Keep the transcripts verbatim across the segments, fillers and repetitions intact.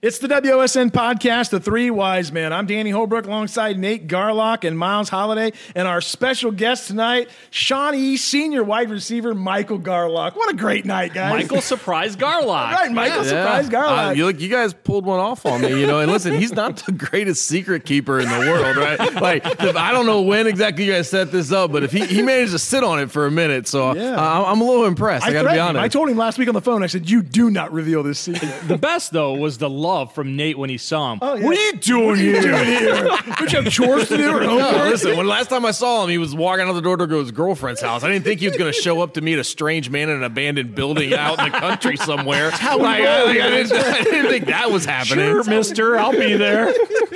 It's the W O S N podcast, The Three Wise Men. I'm Danny Holbrook alongside Nate Garlock and Miles Holliday, and our special guest tonight, Shawnee senior wide receiver Michael Garlock. What a great night, guys. Michael Surprise Garlock. Right, Michael Yeah. Surprise Garlock. Uh, you, look, you guys pulled one off on me, you know, and listen, he's not the greatest secret keeper in the world, right? Like, I don't know when exactly you guys set this up, but if he, he managed to sit on it for a minute, so Yeah. uh, I'm a little impressed. I, I got to be threatened him. honest. I told him last week on the phone, I said, you do not reveal this secret. The best, though, was the love from Nate when he saw him. Oh, yeah. What are you doing What are you here? doing here? Don't you have chores to do or homework? No, listen, when last time I saw him, he was walking out the door to go to his girlfriend's house. I didn't think he was going to show up to meet a strange man in an abandoned building out in the country somewhere. That's how we like, roll. I, like, I, didn't, I didn't think that was happening. Sure, mister, I'll be there.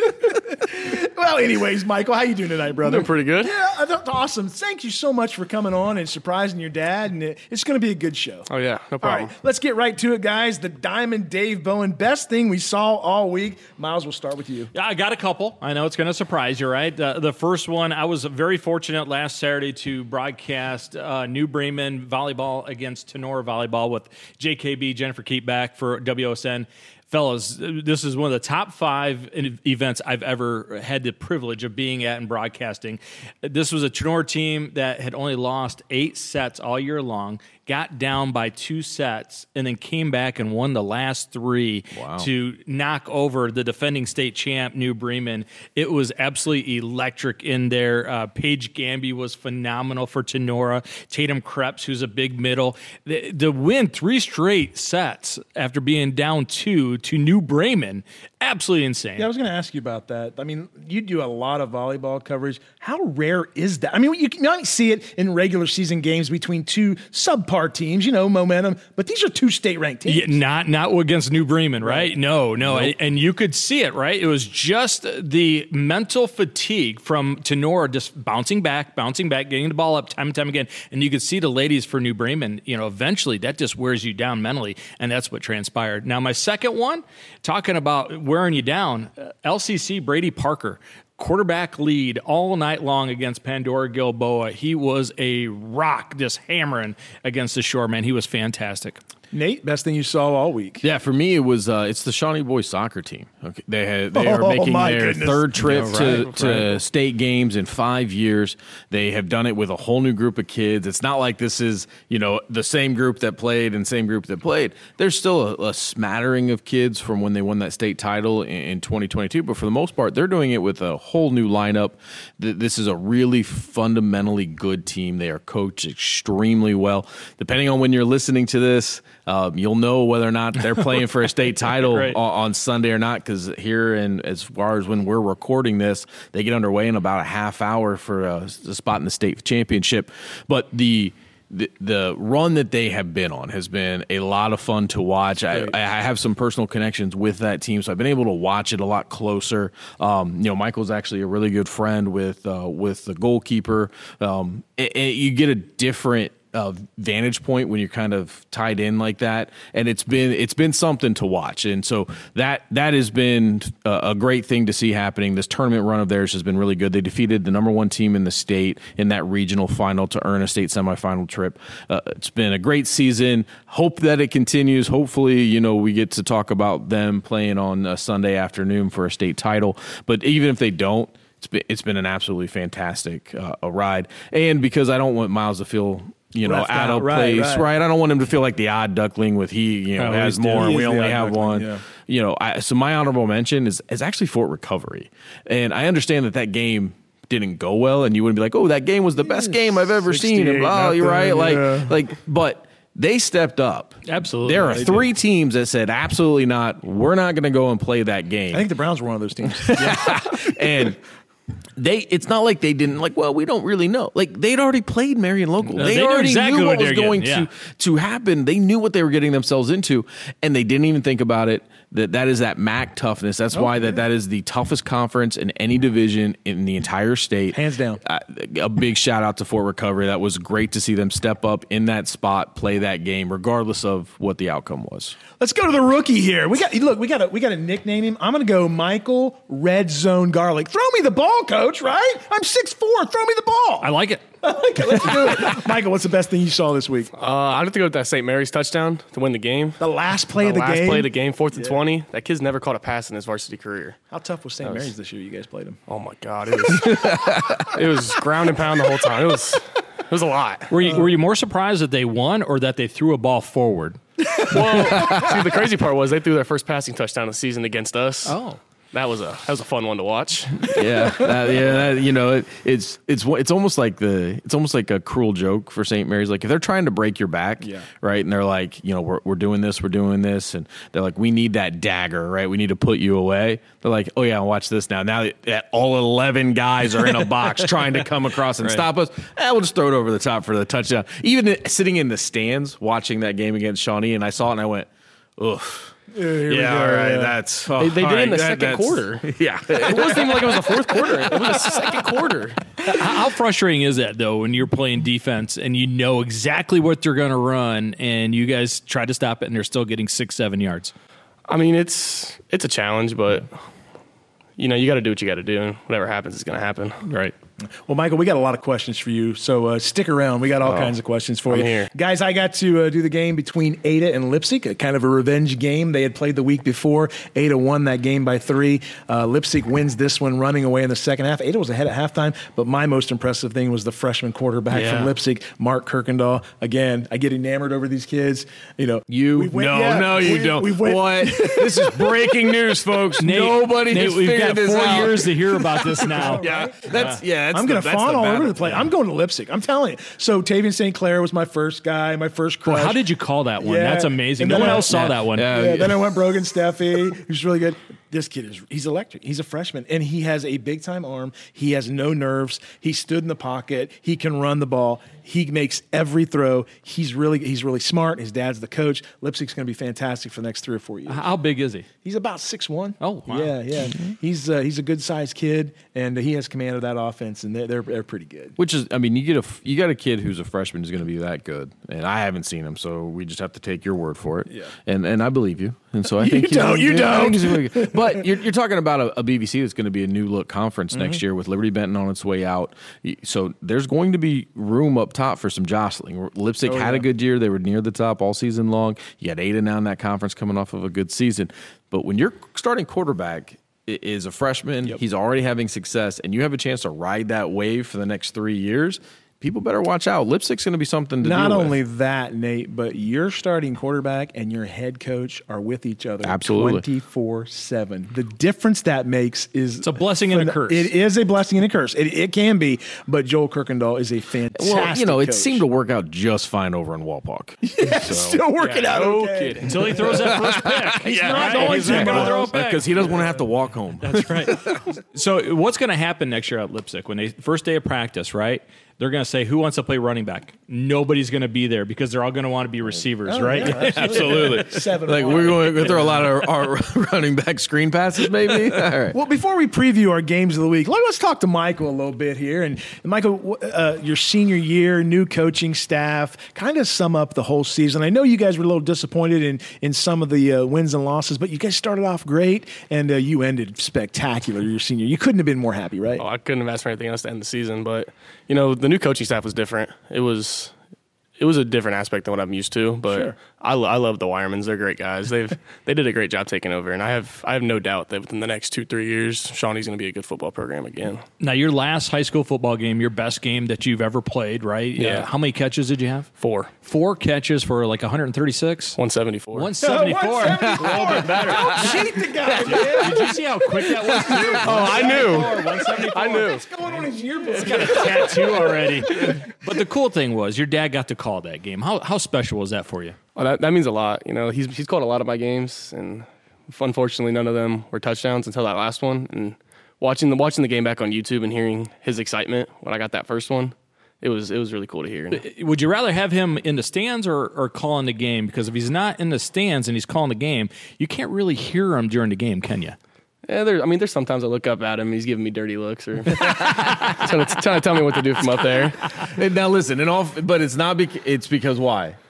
Well, anyways, Michael, how you doing tonight, brother? Doing pretty good. Yeah, that's awesome. Thank you so much for coming on and surprising your dad, and it, it's going to be a good show. Oh, yeah, no All problem. right, let's get right to it, guys. The Diamond Dave Bowen, best thing we saw all week. Miles, we'll start with you. Yeah, I got a couple. I know it's going to surprise you, right? Uh, the first one, I was very fortunate last Saturday to broadcast uh, New Bremen volleyball against Tenor volleyball with J K B, Jennifer Keatback for W O S N. Fellas, this is one of the top five events I've ever had the privilege of being at and broadcasting. This was a Tenor team that had only lost eight sets all year long, got down by two sets, and then came back and won the last three Wow. to knock over the defending state champ, New Bremen. It was absolutely electric in there. Uh, Paige Gamby was phenomenal for Tenora. Tatum Krebs, who's a big middle. The, the win three straight sets after being down two to New Bremen, absolutely insane. Yeah, I was going to ask you about that. I mean, you do a lot of volleyball coverage. How rare is that? I mean, you might see it in regular season games between two subpar teams, you know, momentum, but these are two state-ranked teams. Yeah, not not against New Bremen, right? Right. No, no. Nope. And, and you could see it, right? It was just the mental fatigue from Tenora just bouncing back, bouncing back, getting the ball up time and time again. And you could see the ladies for New Bremen, you know, eventually that just wears you down mentally, and that's what transpired. Now, my second one, talking about wearing you down, uh, L C C Brady Parker. Quarterback lead all night long against Pandora Gilboa. He was a rock, just hammering against the shore, man. He was fantastic. Nate, best thing you saw all week. Yeah, for me, it was uh, it's the Shawnee boys soccer team. Okay, they had they are Oh, making my their goodness. third trip Yeah, to, right, to right. state games in five years. They have done it with a whole new group of kids. It's not like this is you know the same group that played and same group that played. There's still a, a smattering of kids from when they won that state title in, in twenty twenty-two, but for the most part, they're doing it with a whole new lineup. Th- This is a really fundamentally good team. They are coached extremely well. Depending on when you're listening to this, um, you'll know whether or not they're playing for a state title Right. on, on Sunday or not, because here and as far as when we're recording this, they get underway in about a half hour for a, a spot in the state championship. But the The, the run that they have been on has been a lot of fun to watch. I, I have some personal connections with that team, so I've been able to watch it a lot closer. Um, you know, Michael's actually a really good friend with uh, with the goalkeeper. Um, and, and you get a different uh, vantage point when you're kind of tied in like that, and it's been it's been something to watch. And so that that has been a, a great thing to see happening. This tournament run of theirs has been really good. They defeated the number one team in the state in that regional final to earn a state semifinal trip. Uh, it's been a great season. Hope that it continues. Hopefully, you know, we get to talk about them playing on a Sunday afternoon for a state title. But even if they don't, it's been, it's been an absolutely fantastic uh, a ride. And because I don't want Miles to feel you know, Left out out, of right, place, right. right. I don't want him to feel like the odd duckling with he, you know, Oh, has he's more, doing- and we He is the only odd have duckling, one. yeah. You know, I, so my honorable mention is is actually Fort Recovery, and I understand that that game didn't go well, and you wouldn't be like, oh, that game was the best game I've ever seen. And, oh, you're right, like, yeah. like, but they stepped up. Absolutely. There are They three teams that said absolutely not. We're not going to go and play that game. I think the Browns were one of those teams. and they it's not like they didn't like well we don't really know, like they'd already played Marion local. No, they, they knew already exactly knew what what was they were going getting, to yeah. to happen. They knew what they were getting themselves into, and they didn't even think about it. That that is that M A C toughness. That's why that that is the toughest conference in any division in the entire state, Hands down. uh, a big shout out to Fort Recovery. That was great to see them step up in that spot, play that game regardless of what the outcome was. Let's go to the rookie here. We got look. We got to we got to nickname him. I'm going to go Michael Red Zone Garlic. Throw me the ball, coach. coach, right? I'm six foot four. Throw me the ball. I like it. I like it. Let's do it. Michael, what's the best thing you saw this week? Uh, I have to go with that Saint Mary's touchdown to win the game. The last play the of the last game? play of the game, fourth and twenty. That kid's never caught a pass in his varsity career. How tough was Saint was- Mary's this year? You guys played him. Oh, my God. It was, it was ground and pound the whole time. It was, it was a lot. Were you, were you more surprised that they won or that they threw a ball forward? Well, see, the crazy part was they threw their first passing touchdown of the season against us. Oh. That was a that was a fun one to watch. yeah, that, yeah, that, you know, it, it's it's it's almost like the it's almost like a cruel joke for Saint Mary's. Like if they're trying to break your back, Yeah. right, and they're like, you know, we're we're doing this, we're doing this, and they're like, we need that dagger, right? We need to put you away. They're like, oh yeah, watch this now. Now that all eleven guys are in a box trying to come across and Right. stop us, eh, we'll just throw it over the top for the touchdown. Even sitting in the stands watching that game against Shawnee, and I saw it and I went, ugh. Here we Yeah, go, all right. yeah. That's oh, They, they all did it in the right, second that- that's- quarter. Yeah, It wasn't even like it was the fourth quarter. It was the second quarter. How how frustrating is that, though, when you're playing defense and you know exactly what they're going to run and you guys try to stop it and they're still getting six, seven yards? I mean, it's it's a challenge, but you know, you got to do what you got to do, and whatever happens is going to happen. Right. Well, Michael, we got a lot of questions for you, so uh, stick around. We got all Oh, kinds of questions for I'm you. here. Guys, I got to uh, do the game between Ada and Leipzig, a kind of a revenge game. They had played the week before. Ada won that game by three. Uh, Leipzig wins this one running away in the second half. Ada was ahead at halftime, but my most impressive thing was the freshman quarterback Yeah. from Leipzig, Mark Kirkendall. Again, I get enamored over these kids. You know, You we went- no yeah, no you we- don't. we went- What? This is breaking news, folks. Nate, Nobody Nate, has we've figured got this four out. years to hear about this now. Yeah, that's yeah. That's I'm going the- to that's fawn all battle. over the place. I'm going to Leipzig. I'm telling you. So Tavian Saint Clair was my first guy, my first crush. Well, how did you call that one? Yeah. That's amazing. And No then one I- else saw yeah. that one. Yeah. Yeah, then I went Brogan Steffi, who's really good. This kid is he's electric. He's a freshman, and he has a big time arm. He has no nerves. He stood in the pocket. He can run the ball. He makes every throw. He's really he's really smart. His dad's the coach. Leipzig's going to be fantastic for the next three or four years. How big is he? He's about six one. Oh, wow. yeah, yeah. He's uh, he's a good sized kid, and he has command of that offense, and they're they're, they're pretty good. Which is, I mean, you get a you got a kid who's a freshman who's going to be that good, and I haven't seen him, so we just have to take your word for it. Yeah. and and I believe you, and so I think he's- don't, you I think don't. he's really good. But you're, you're talking about a, a B V C that's going to be a new look conference Mm-hmm. next year with Liberty Benton on its way out. So there's going to be room up top for some jostling. Leipzig Oh, had yeah. a good year; they were near the top all season long. You had Ada now in that conference coming off of a good season, but when your starting quarterback i- is a freshman, he's already having success, and you have a chance to ride that wave for the next three years. People better watch out. Leipzig's going to be something to Not deal with. only that, Nate, but your starting quarterback and your head coach are with each other Absolutely. twenty-four seven. The difference that makes is It's a blessing and a curse. It is a blessing and a curse. It, it can be, but Joel Kirkendall is a fantastic Well, you know, it coach. seemed to work out just fine over in Walpock. still working out no okay. kidding. Until he throws that first pick. He's not right? going He's to, not gonna Miles. throw it back. Because he doesn't want to have to walk home. That's right. So what's going to happen next year at Leipzig when they first day of practice, right? They're going to say, who wants to play running back? Nobody's going to be there because they're all going to want to be receivers, Oh, right? yeah, absolutely. Seven Like one. we're going to go through a lot of our running back screen passes, maybe. All right. Well, before we preview our games of the week, let- let's talk to Michael a little bit here. And Michael, uh, your senior year, new coaching staff, kind of sum up the whole season. I know you guys were a little disappointed in in some of the uh, wins and losses, but you guys started off great, and uh, you ended spectacular your senior. You couldn't have been more happy, right? Oh, I couldn't have asked for anything else to end the season, but you know, the new coaching staff was different. It was it was a different aspect than what I'm used to, but Sure. I, lo- I love the Wiremans. They're great guys. They've they did a great job taking over, and I have I have no doubt that within the next two three years, Shawnee's going to be a good football program again. Now, your last high school football game, your best game that you've ever played, right? Yeah. Uh, how many catches did you have? Four, Four catches for like one thirty-six? one seventy four. one seventy-four. one seventy-four. A little bit better. Don't cheat the guy, man. Did you see how quick that was? Oh, I knew. one seventy-four. I knew. What's going on in his yearbook? Got a tattoo already. But the cool thing was your dad got to call that game. How how special was that for you? Well, that, that means a lot. You know, he's he's called a lot of my games, and unfortunately, none of them were touchdowns until that last one. And watching the watching the game back on YouTube and hearing his excitement when I got that first one, it was it was really cool to hear. Would you rather have him in the stands or, or calling the game? Because if he's not in the stands and he's calling the game, you can't really hear him during the game, can you? Yeah, there. I mean, there's sometimes I look up at him, he's giving me dirty looks or trying, to, trying to tell me what to do from up there. And now listen, and all, but it's not. Bec- it's because why?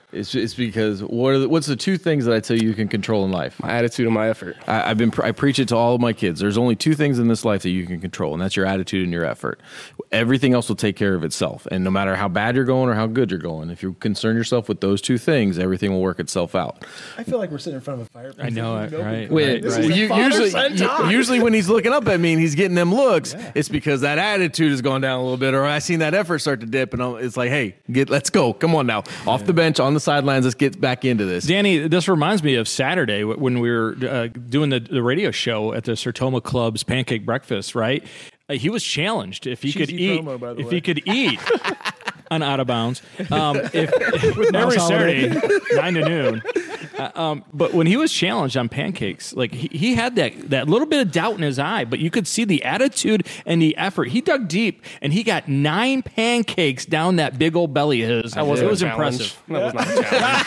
It's, it's because what are the, what's the two things that I tell you you can control in life? My attitude and my effort. I, I've been I preach it to all of my kids. There's only two things in this life that you can control, and that's your attitude and your effort. Everything else will take care of itself. And no matter how bad you're going or how good you're going, if you concern yourself with those two things, everything will work itself out. I feel like we're sitting in front of a fire. I know it, right? Wait, This is a you- father-son usually, talk. usually when he's looking up at me and he's getting them looks, it's because that attitude has gone down a little bit, or I seen that effort start to dip, and I'm, it's like, hey, get let's go, come on now, off the bench, on the sidelines, let's get back into this. Danny, this reminds me of Saturday when we were uh, doing the, the radio show at the Sertoma Club's Pancake Breakfast, right? Uh, he was challenged if he Cheesy could eat, promo, by the if way. he could eat on Out of Bounds, um, if, every Mouse Saturday, Holiday. nine to noon. Uh, um, but when he was challenged on pancakes, like he, he had that, that little bit of doubt in his eye, but you could see the attitude and the effort. He dug deep and he got nine pancakes down that big old belly of his. That wasn't it was a challenge. impressive. That was not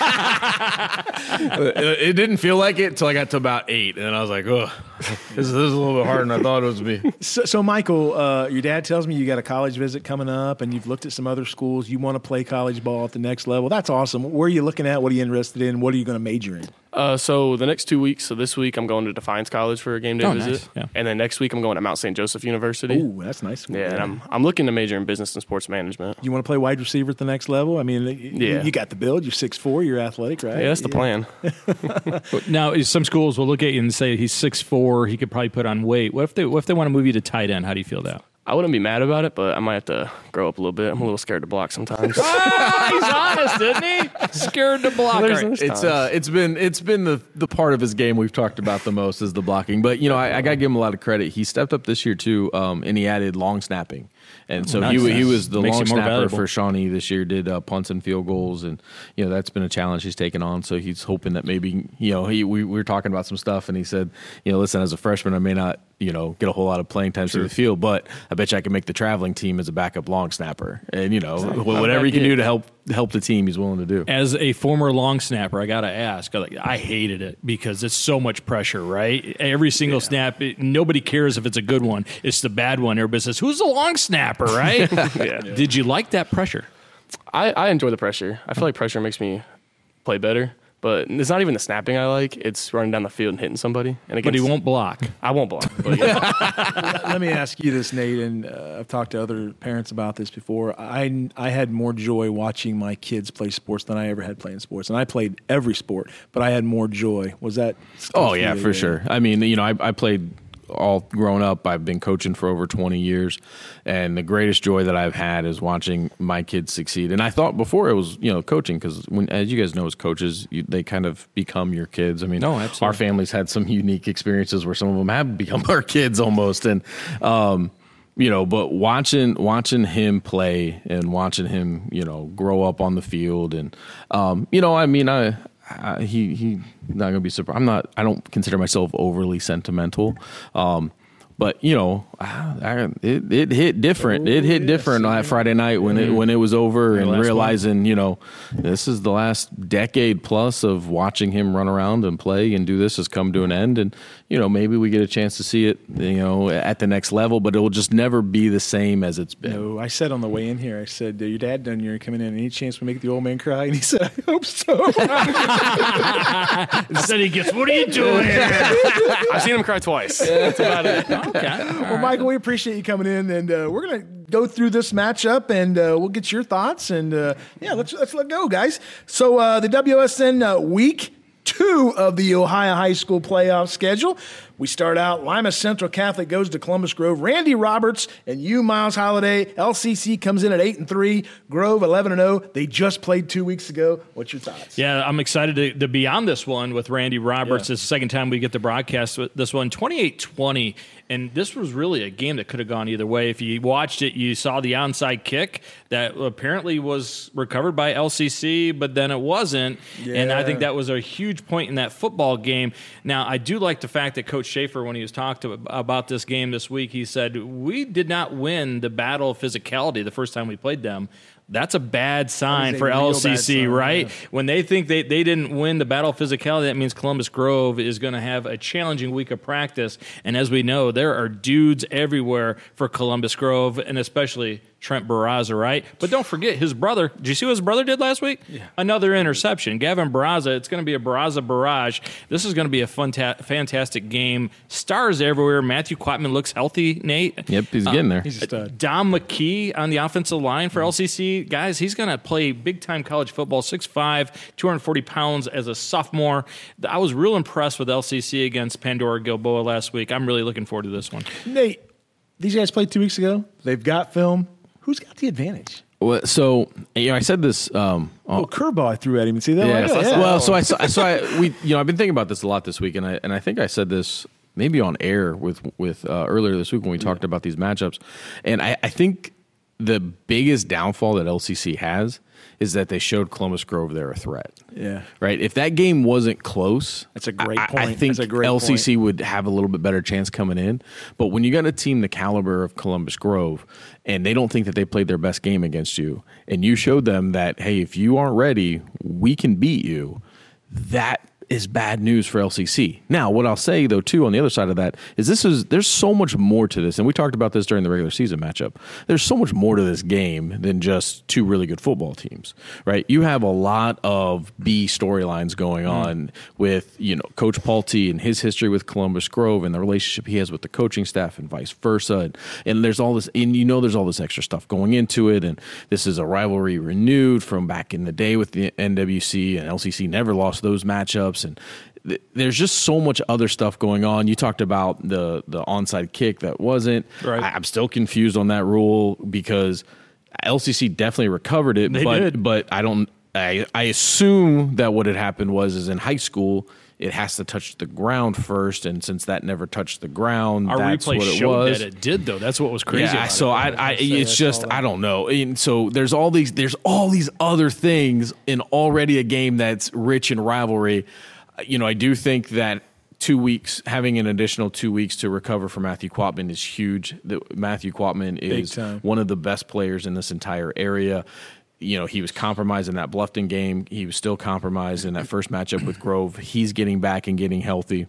a challenge. it, it didn't feel like it until I got to about eight, and I was like, oh, this, is- this is a little bit harder than I thought it was going to be. So, so Michael, uh, your dad tells me you got a college visit coming up, and you've looked at some other schools. You want to play college ball at the next level. That's awesome. Where are you looking at? What are you interested in? What are you going to major in? Uh, so the next two weeks, so this week I'm going to Defiance College for a game day Oh, visit. nice. Yeah. And then next week I'm going to Mount Saint Joseph University. Ooh, that's nice. Yeah, and I'm I'm looking to major in business and sports management. You want to play wide receiver at the next level? I mean, you, Yeah. you got the build. You're six foot four. You're athletic, right? Yeah, that's the plan. Now, some schools will look at you and say he's six foot four. He could probably put on weight. What if they what if they want to move you to tight end? How do you feel that? I wouldn't be mad about it, but I might have to grow up a little bit. I'm a little scared to block sometimes. Ah, he's honest, isn't he? Scared to block. There's- All right. there's It's times. uh, it's been it's been the the part of his game we've talked about the most is the blocking. But you know, I, I got to give him a lot of credit. He stepped up this year too, um, and he added long snapping, and so nice. he he was the Makes long you more snapper valuable. for Shawnee this year. Did uh, punts and field goals, and you know that's been a challenge he's taken on. So he's hoping that maybe you know he we, we were talking about some stuff, and he said, you know, listen, as a freshman, I may not you know get a whole lot of playing time through the field, but I bet you I can make the traveling team as a backup long snapper, and you know whatever he can do to help help the team, he's willing to do. As a former long snapper, I got to ask. Like, I hated it because it's so much pressure, right? Every single snap, it, nobody cares if it's a good one. It's the bad one. Everybody says, "Who's the long snapper?" Right? Yeah. Did you like that pressure? I, I enjoy the pressure. I feel like pressure makes me play better. But it's not even the snapping I like. It's running down the field and hitting somebody. And But he against- won't block. I won't block. But yeah. Let me ask you this, Nate, and uh, I've talked to other parents about this before. I, I had more joy watching my kids play sports than I ever had playing sports. And I played every sport, but I had more joy. Was that? Oh yeah, for sure. I mean, you know, I, I played all grown up. I've been coaching for over twenty years, and the greatest joy that I've had is watching my kids succeed. And I thought before it was, you know, coaching, because when, as you guys know, as coaches, you, they kind of become your kids. I mean, No, absolutely. our family's had some unique experiences where some of them have become our kids almost, and um, you know, but watching watching him play and watching him, you know, grow up on the field, and um, you know, I mean, I. Uh, he he not gonna be surprised. I'm not. I don't consider myself overly sentimental, um, but you know, I, I, it it hit different. it hit different on that Friday night when it when it was over, and last realizing you know this is the last decade plus of watching him run around and play and do this has come to an end, and you know maybe we get a chance to see it you know at the next level, but it will just never be the same as it's been. No, I said on the way in here, I said, your dad done you're coming in. Any chance we make the old man cry? And he said, I hope so. Instead, he gets, "What are you doing here?" I've seen him cry twice. That's about it. Okay. Well, Michael, we appreciate you coming in, and uh, we're gonna go through this matchup, and uh, we'll get your thoughts, and uh, yeah, let's let's let go, guys. So uh, the W S N uh, week two of the Ohio High School playoff schedule. We start out, Lima Central Catholic goes to Columbus Grove. Randy Roberts and you, Miles Holiday. L C C comes in at eight and three. Grove eleven and oh. They just played two weeks ago. What's your thoughts? Yeah, I'm excited to, to be on this one with Randy Roberts. Yeah. It's the second time we get to broadcast with this one. twenty-eight twenty, and this was really a game that could have gone either way. If you watched it, you saw the onside kick that apparently was recovered by L C C, but then it wasn't. And I think that was a huge point in that football game. Now, I do like the fact that Coach Schaefer, when he was talked to, about this game this week, he said, we did not win the battle of physicality the first time we played them. That's a bad sign That is a for real L bad C C, sign, right? yeah. When they think they, they didn't win the battle of physicality, that means Columbus Grove is going to have a challenging week of practice. And as we know, there are dudes everywhere for Columbus Grove, and especially Trent Barraza, right? But don't forget his brother. Did you see what his brother did last week? Yeah. Another interception. Gavin Barraza. It's going to be a Barraza barrage. This is going to be a fun ta- fantastic game. Stars everywhere. Matthew Quatman looks healthy, Nate. Yep, he's getting there. He's a stud. Dom McKee on the offensive line for L C C. Guys, he's going to play big-time college football, six five, two hundred forty pounds as a sophomore. I was real impressed with L C C against Pandora Gilboa last week. I'm really looking forward to this one. Nate, these guys played two weeks ago. They've got film. Who's got the advantage? Well, so you know, I said this. Um, Oh, curveball I threw at him. You see that? Yeah. Like, yeah. Well, so I, so I, so I, we, you know, I've been thinking about this a lot this week, and I, and I think I said this maybe on air with, with uh, earlier this week when we talked about these matchups, and I, I think the biggest downfall that L C C has is that they showed Columbus Grove they're a threat. Yeah. Right. If that game wasn't close, That's a great I, point. I think That's a great L C C point. would have a little bit better chance coming in. But when you got a team the caliber of Columbus Grove, and they don't think that they played their best game against you, and you showed them that, hey, if you aren't ready, we can beat you, that is bad news for L C C. Now, what I'll say though too on the other side of that is this is there's so much more to this, and we talked about this during the regular season matchup. There's so much more to this game than just two really good football teams, right? You have a lot of B storylines going on mm. with, you know, Coach Paulty and his history with Columbus Grove and the relationship he has with the coaching staff and vice versa. And, and there's all this, and you know, there's all this extra stuff going into it. And this is a rivalry renewed from back in the day with the N W C, and L C C never lost those matchups. And th- there's just so much other stuff going on. You talked about the the onside kick that wasn't. Right. I, I'm still confused on that rule because L C C definitely recovered it, They but did. but I don't. I, I assume that what had happened was is in high school it has to touch the ground first, and since that never touched the ground, Our that's replay what it showed was. that it did, though. That's what was crazy. Yeah, about so it. I, I, say it's I just saw that. I don't know. And so there's all these, there's all these other things in already a game that's rich in rivalry. You know, I do think that two weeks, having an additional two weeks to recover for Matthew Quatman is huge. That Matthew Quatman is time. one of the best players in this entire area. You know, he was compromised in that Bluffton game. He was still compromised in that first matchup with Grove. He's getting back and getting healthy.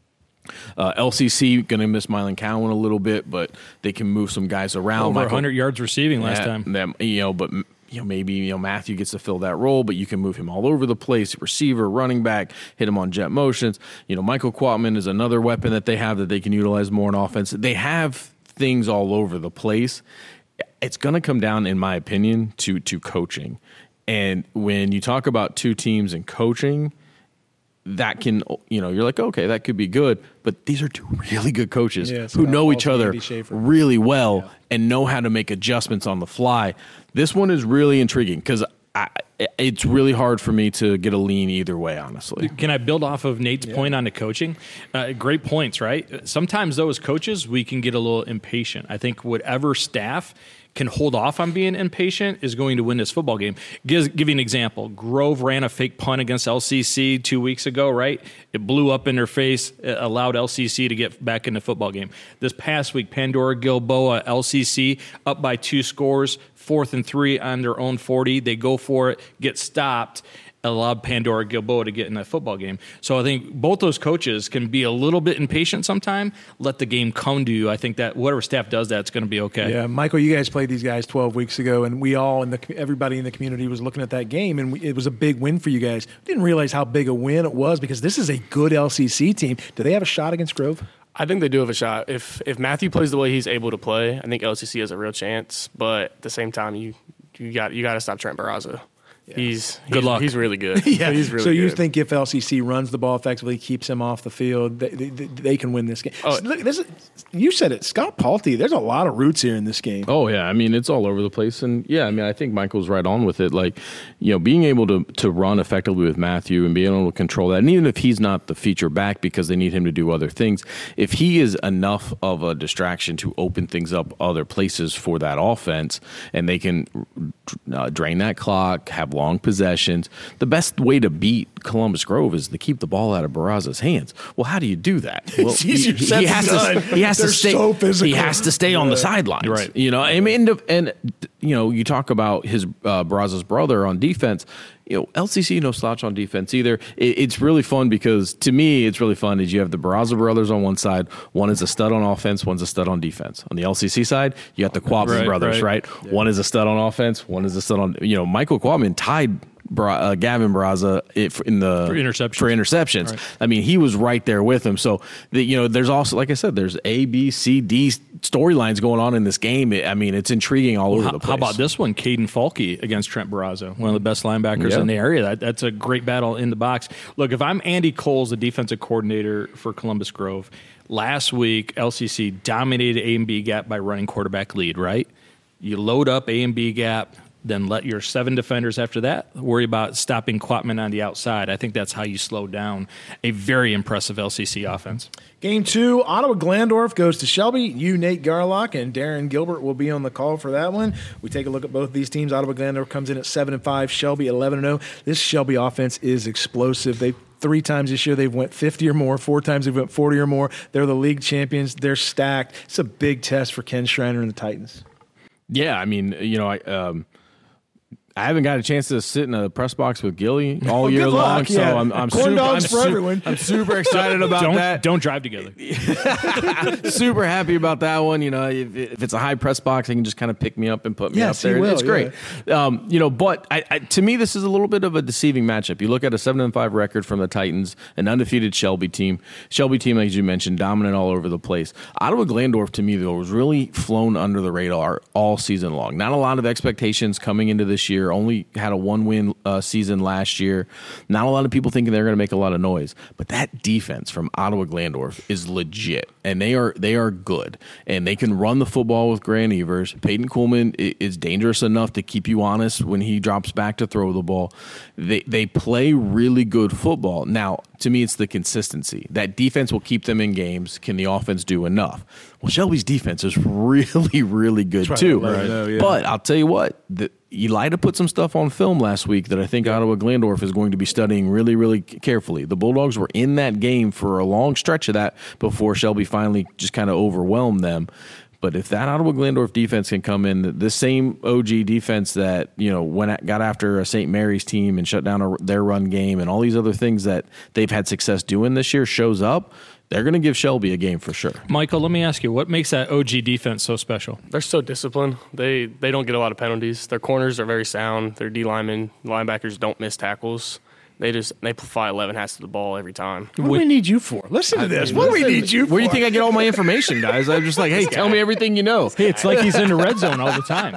Uh, L C C going to miss Mylan Cowan a little bit, but they can move some guys around. Over Michael- one hundred yards receiving last yeah, time. Them, you know, but you know, maybe you know Matthew gets to fill that role, but you can move him all over the place. Receiver, running back, hit him on jet motions. You know, Michael Quatman is another weapon that they have that they can utilize more in offense. They have things all over the place. It's going to come down, in my opinion, to to coaching. And when you talk about two teams and coaching, that can, you know, you're like, okay, that could be good. But these are two really good coaches Yeah, who Scott know each Paulty, other Andy Schaefer. really well and know how to make adjustments on the fly. This one is really intriguing because it's really hard for me to get a lean either way, honestly. Can I build off of Nate's point on the coaching? Uh, great points, right? Sometimes though, as coaches, we can get a little impatient. I think whatever staff can hold off on being impatient is going to win this football game. Give, give you an example. Grove ran a fake punt against L C C two weeks ago, right? It blew up in their face, it allowed L C C to get back in the football game. This past week, Pandora Gilboa, L C C, up by two scores, fourth and three on their own forty. They go for it, get stopped, allowed Pandora Gilboa to get in that football game. So I think both those coaches can be a little bit impatient sometime, let the game come to you. I think that whatever staff does that, it's going to be okay. Yeah, Michael, you guys played these guys twelve weeks ago, and we all, and the everybody in the community was looking at that game, and we, it was a big win for you guys. We didn't realize how big a win it was because this is a good L C C team. Do they have a shot against Grove? I think they do have a shot. If if Matthew plays the way he's able to play, I think L C C has a real chance. But at the same time, you you got you got to stop Trent Barraza. He's Good he's, luck. He's really good. Yeah. he's really so you good. think if L C C runs the ball effectively, keeps him off the field, they, they, they can win this game? Oh. Look, this is, you said it, Scott Paulty. There's a lot of roots here in this game. Oh yeah, I mean it's all over the place, and yeah, I mean I think Michael's right on with it. Like, you know, being able to to run effectively with Matthew and being able to control that, and even if he's not the feature back because they need him to do other things, if he is enough of a distraction to open things up other places for that offense, and they can uh, drain that clock, have long possessions. The best way to beat Columbus Grove is to keep the ball out of Barraza's hands. Well, how do you do that? Well, It's easier said than has done. to. He has They're to stay. so physical. He has to stay on the sidelines, Right. You know, I mean, and you know, you talk about his uh, Braza's brother on defense. You know, L C C no slouch on defense either. It, it's really fun because to me, it's really fun. Is you have the Braza brothers on one side. One is a stud on offense. One's a stud on defense. On the L C C side, you got the Quapman right, brothers, right? right? Yeah. One is a stud on offense. One is a stud on. You know, Michael Quapman tied Bra, uh, Gavin Braza in the for interceptions. For interceptions. Right. I mean, he was right there with him. So the, you know, there's also, like I said, there's A, B, C, D storylines going on in this game. I mean, it's intriguing all over how, the place. How about this one, Caden Falke against Trent Barraza, one of the best linebackers Yeah. in the area. That, that's a great battle in the box. Look, if I'm Andy Coles, the defensive coordinator for Columbus Grove, last week L C C dominated A and B gap by running quarterback lead, right? You load up A and B gap, then let your seven defenders after that worry about stopping Quatman on the outside. I think that's how you slow down a very impressive L C C offense. Game two, Ottawa Glandorf goes to Shelby. You, Nate Garlock, and Darren Gilbert will be on the call for that one. We take a look at both these teams. Ottawa Glandorf comes in at seven and five, Shelby eleven and oh. This Shelby offense is explosive. They Three times this year they've went fifty or more. Four times they've went forty or more. They're the league champions. They're stacked. It's a big test for Ken Schreiner and the Titans. Yeah, I mean, you know, I um, I haven't got a chance to sit in a press box with Gilly all Well, year good long, luck, so yeah. I'm, I'm Corn super, dogs I'm, for su- everyone. I'm super excited about don't, that. Don't drive together. Super happy about that one. You know, if, if it's a high press box, they can just kind of pick me up and put me Yes, up there. he will, It's great. Um, you know, but I, I, to me, this is a little bit of a deceiving matchup. You look at a seven and five record from the Titans, an undefeated Shelby team. Shelby team, as you mentioned, dominant all over the place. Ottawa Glandorf, to me, though, was really flown under the radar all season long. Not a lot of expectations coming into this year. Only had a one win uh, season last year. Not a lot of people thinking they're going to make a lot of noise. But that defense from Ottawa Glandorf is legit, and they are they are good, and they can run the football with Grant Evers. Peyton Kuhlman is dangerous enough to keep you honest when he drops back to throw the ball. They they play really good football. Now, to me, it's the consistency. That defense will keep them in games. Can the offense do enough? Well, Shelby's defense is really, really good right, too. right, know, yeah. But I'll tell you what, the, Elida put some stuff on film last week that I think Ottawa Glandorf is going to be studying really, really carefully. The Bulldogs were in that game for a long stretch of that before Shelby finally just kind of overwhelmed them. But if that Ottawa Glandorf defense can come in, the same O G defense that, you know, went at, got after a Saint Mary's team and shut down a, their run game and all these other things that they've had success doing this year shows up, they're going to give Shelby a game for sure. Michael, let me ask you, what makes that O G defense so special? They're so disciplined. They they don't get a lot of penalties. Their corners are very sound. Their D linemen, linebackers don't miss tackles. They just they fly eleven hats to the ball every time. What do we need you for? Listen to this. What do we need you for? Where do you think I get all my information, guys? I'm just like, hey, tell me everything you know. Hey, it's like he's in the red zone all the time.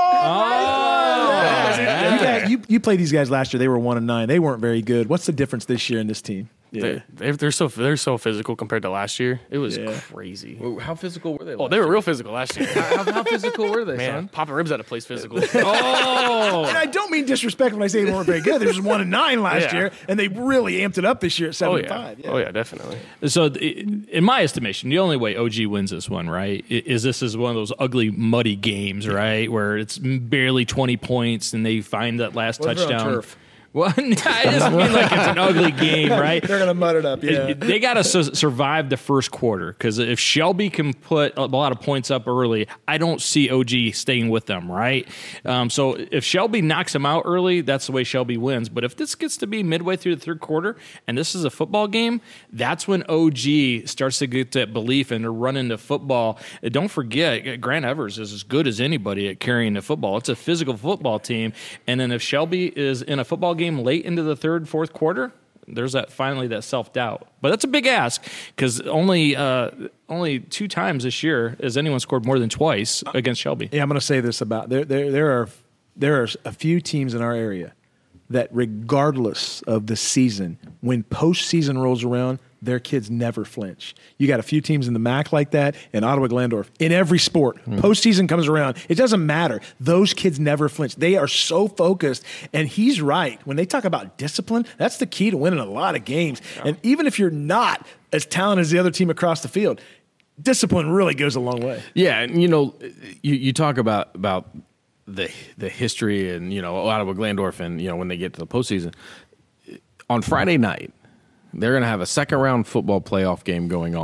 Oh, you, got- you, you played these guys last year. They were one and nine. They weren't very good. What's the difference this year in this team? They, they're, they're so they're so physical compared to last year. It was Yeah. crazy. How physical were they? Oh, they were real physical last year. how, how physical were they, Man, popping ribs out of place physical. Oh, And I don't mean disrespect when I say they weren't very good. They were just one and nine last Yeah. year, and they really amped it up this year at seven oh and yeah. five. Oh yeah, definitely. so th- in my estimation, the only way O G wins this one, right, i- is this is one of those ugly, muddy games, right, where it's barely twenty points and they find that last What if they're on touchdown. turf? Well, it doesn't mean like it's an ugly game, right? They're going to mud it up, yeah. They got to su- survive the first quarter because if Shelby can put a lot of points up early, I don't see O G staying with them, right? Um, so if Shelby knocks them out early, that's the way Shelby wins. But if this gets to be midway through the third quarter and this is a football game, that's when O G starts to get that belief and to run into football. And don't forget, Grant Evers is as good as anybody at carrying the football. It's a physical football team. And then if Shelby is in a football game late into the third, fourth quarter, there's that finally that self-doubt. But that's a big ask because only uh, only two times this year has anyone scored more than twice against Shelby. Yeah, I'm going to say this about there. There, there are there are a few teams in our area that, regardless of the season, when postseason rolls around, their kids never flinch. You got a few teams in the M A C like that, and Ottawa Glandorf in every sport. Mm. Postseason comes around, it doesn't matter. Those kids never flinch. They are so focused, and he's right. When they talk about discipline, that's the key to winning a lot of games. Yeah. And even if you're not as talented as the other team across the field, discipline really goes a long way. Yeah, and you know, you, you talk about about the the history and, you know, Ottawa Glandorf and, you know, when they get to the postseason. On Friday night, they're going to have a second round football playoff game going on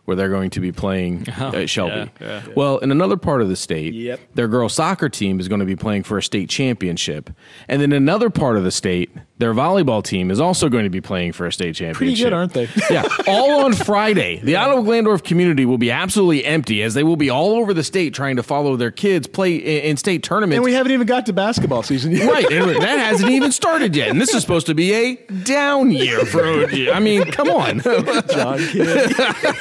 where they're going to be playing Oh, at Shelby. yeah, yeah. Well, in another part of the state, Yep. their girls soccer team is going to be playing for a state championship. And then another part of the state, their volleyball team is also going to be playing for a state championship. Pretty good, aren't they? Yeah, all on Friday. The Ottawa Glandorf community will be absolutely empty as they will be all over the state trying to follow their kids play in, in state tournaments. And we haven't even got to basketball season yet. Right, and that hasn't even started yet, and this is supposed to be a down year for O G. I mean, come on, John Kidd.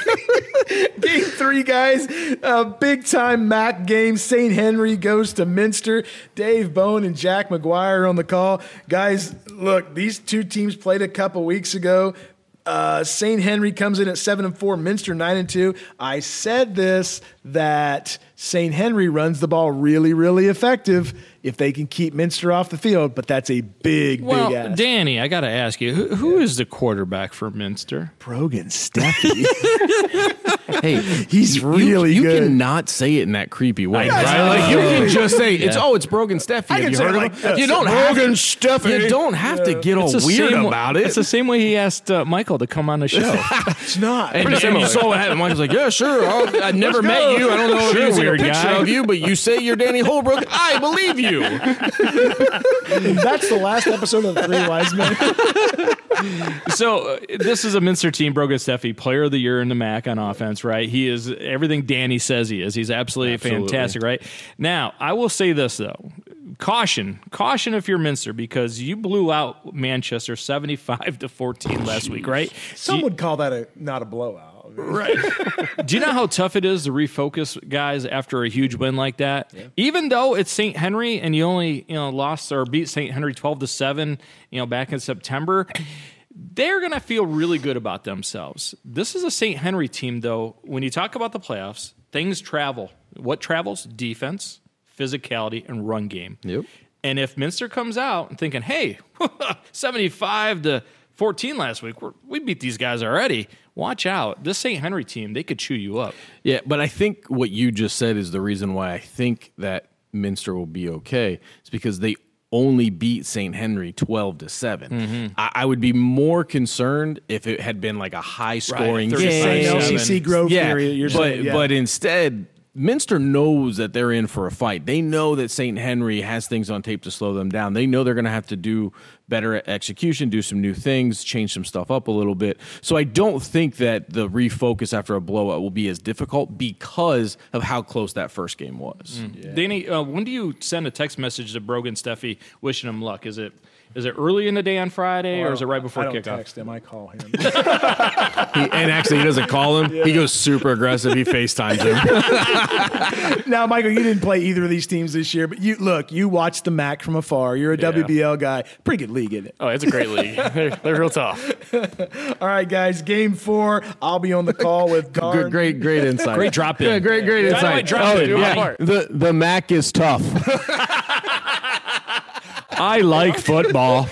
Game three, guys. Uh, big time M A C game. Saint Henry goes to Minster. Dave Bone and Jack McGuire are on the call. Guys, look, these two teams played a couple weeks ago. Uh, Saint Henry comes in at seven and four, Minster nine and two. I said this, that Saint Henry runs the ball really, really effective if they can keep Minster off the field, but that's a big, Well, big ask. Danny, I got to ask you, who, who is the quarterback for Minster? Brogan Steffi. hey, He's you- really you, good. You cannot say it in that creepy way, I right? know. Like you can just say it's Yeah. oh, it's Brogan Steffi. I Have can you say heard it of like him? this. You don't have Brogan to, Steffi. You don't have to get all It's the weird same- about it. It's the same way he asked uh, Michael to come on the show. It's not. And, and you saw what happened. Michael's like, yeah, sure. I'll, I've never met you. I don't know if Sure, you've seen a weird picture guy. of you, but you say you're Danny Holbrook. I believe you. That's the last episode of the Three Wise Men. So uh, this is a Minster team. Brogan Steffi, player of the year in the M A C on offense, right? He is everything Danny says he is. He's absolutely, Absolutely. fantastic, right? Now, I will say this, though. Caution. Caution if you're Minster, because you blew out Manchester seventy-five to fourteen last week, right? Some Do you- would call that a not a blowout. Right. Do you know how tough it is to refocus guys after a huge win like that? Even though it's Saint Henry and you only, you know, lost or beat Saint Henry twelve to seven, you know, back in September, they're going to feel really good about themselves. This is a Saint Henry team, though. When you talk about the playoffs, things travel. What travels? Defense, physicality, and run game. Yep. And if Minster comes out and thinking, hey, seventy-five to fourteen last week, we're, we beat these guys already. Watch out. This Saint Henry team, they could chew you up. Yeah, but I think what you just said is the reason why I think that Minster will be okay. It's because they only beat Saint Henry twelve to seven. Mm-hmm. I, I would be more concerned if it had been like a high scoring Right, game. thirty-five L C C Grove Yeah, area. You're but, saying, yeah. but instead, Minster knows that they're in for a fight. They know that Saint Henry has things on tape to slow them down. They know they're going to have to do better at execution, do some new things, change some stuff up a little bit. So I don't think that the refocus after a blowout will be as difficult because of how close that first game was. Danny, uh, when do you send a text message to Brogan Steffi wishing him luck? Is it is it early in the day on Friday, or is it right before I don't kickoff? text him. I call him. He, and actually, he doesn't call him. He goes super aggressive. He FaceTimes him. Now, Michael, you didn't play either of these teams this year, but you look, you watched the M A C from afar. You're a W B L guy. Pretty good league, isn't it? Oh, it's a great league. They're, they're real tough. All right, guys. Game four. I'll be on the call with Gar. Good, great, great insight. Great drop in. Yeah, great, great Dynamite insight. drop in. Oh, Yeah. yeah. The the M A C is tough. I like football.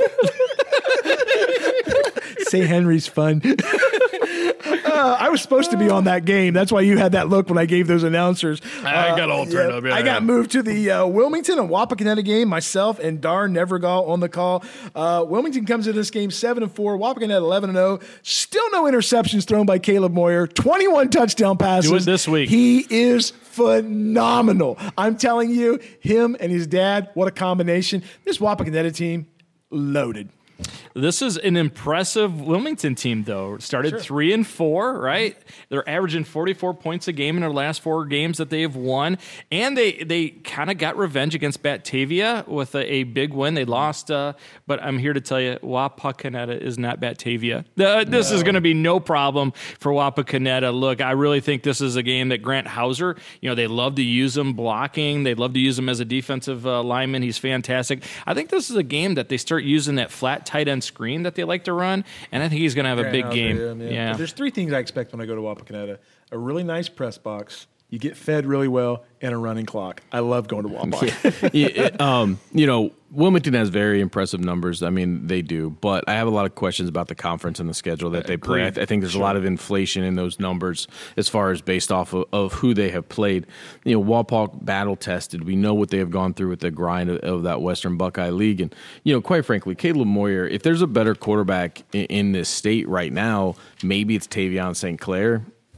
Saint Henry's fun. uh, I was supposed to be on that game. That's why you had that look when I gave those announcers. I got all turned up, yeah, I got yeah. moved to the uh, Wilmington and Wapakoneta game. Myself and Dar Nevergall on the call. Uh, Wilmington comes into this game seven and four. Wapakoneta eleven and zero. Still no interceptions thrown by Caleb Moyer. Twenty-one touchdown passes. Do it this week. He is phenomenal. I'm telling you, him and his dad. What a combination! This Wapakoneta team loaded. This is an impressive Wilmington team, though. Started three and four, right? They're averaging forty-four points a game in their last four games that they have won, and they they kind of got revenge against Batavia with a, a big win. They lost, uh, but I'm here to tell you, Wapakoneta is not Batavia. Uh, this no. is going to be no problem for Wapakoneta. Look, I really think this is a game that Grant Hauser, you know, they love to use him blocking. They love to use him as a defensive uh, lineman. He's fantastic. I think this is a game that they start using that flat tight end screen that they like to run, and I think he's going to have a big Hauser, game. Yeah, man. Yeah. But there's three things I expect when I go to Wapakoneta. A really nice press box. You get fed really well, and a running clock. I love going to Wapak. yeah, it, um, you know, Wilmington has very impressive numbers. I mean, they do. But I have a lot of questions about the conference and the schedule that they play. I, th- I think there's sure. a lot of inflation in those numbers as far as based off of, of who they have played. You know, Wapak battle tested. We know what they have gone through with the grind of, of that Western Buckeye League. And, you know, quite frankly, Caleb Moyer, if there's a better quarterback in, in this state right now, maybe it's Tavion Saint Clair.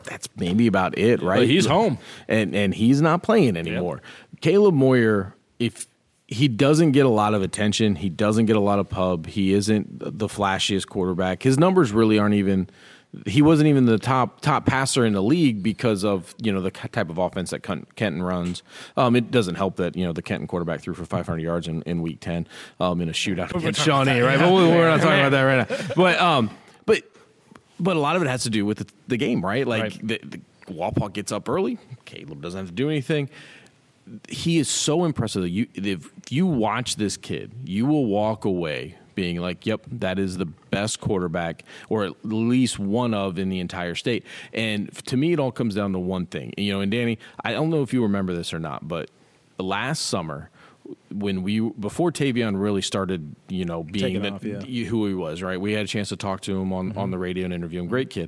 that's maybe about it, right? But he's home. And and he's not playing anymore. Yep. Caleb Moyer, if he doesn't get a lot of attention, he doesn't get a lot of pub, he isn't the flashiest quarterback. His numbers really aren't even he wasn't even the top top passer in the league because of, you know, the type of offense that Kenton runs. Um, it doesn't help that, you know, the Kenton quarterback threw for five hundred yards in, in week ten um, in a shootout against Shawnee, right? But we're not talking about that right now. But um, but but a lot of it has to do with the, the game, right? Like right. The, the Wapak gets up early. Caleb doesn't have to do anything. He is so impressive. You, if you watch this kid, you will walk away being like, yep, that is the best quarterback, or at least one of in the entire state. And to me, it all comes down to one thing. You know, and Danny, I don't know if you remember this or not, but last summer, when we before Tavion really started, you know, being the, off, yeah. who he was, right? We had a chance to talk to him on, mm-hmm. on the radio and interview him. Great kid.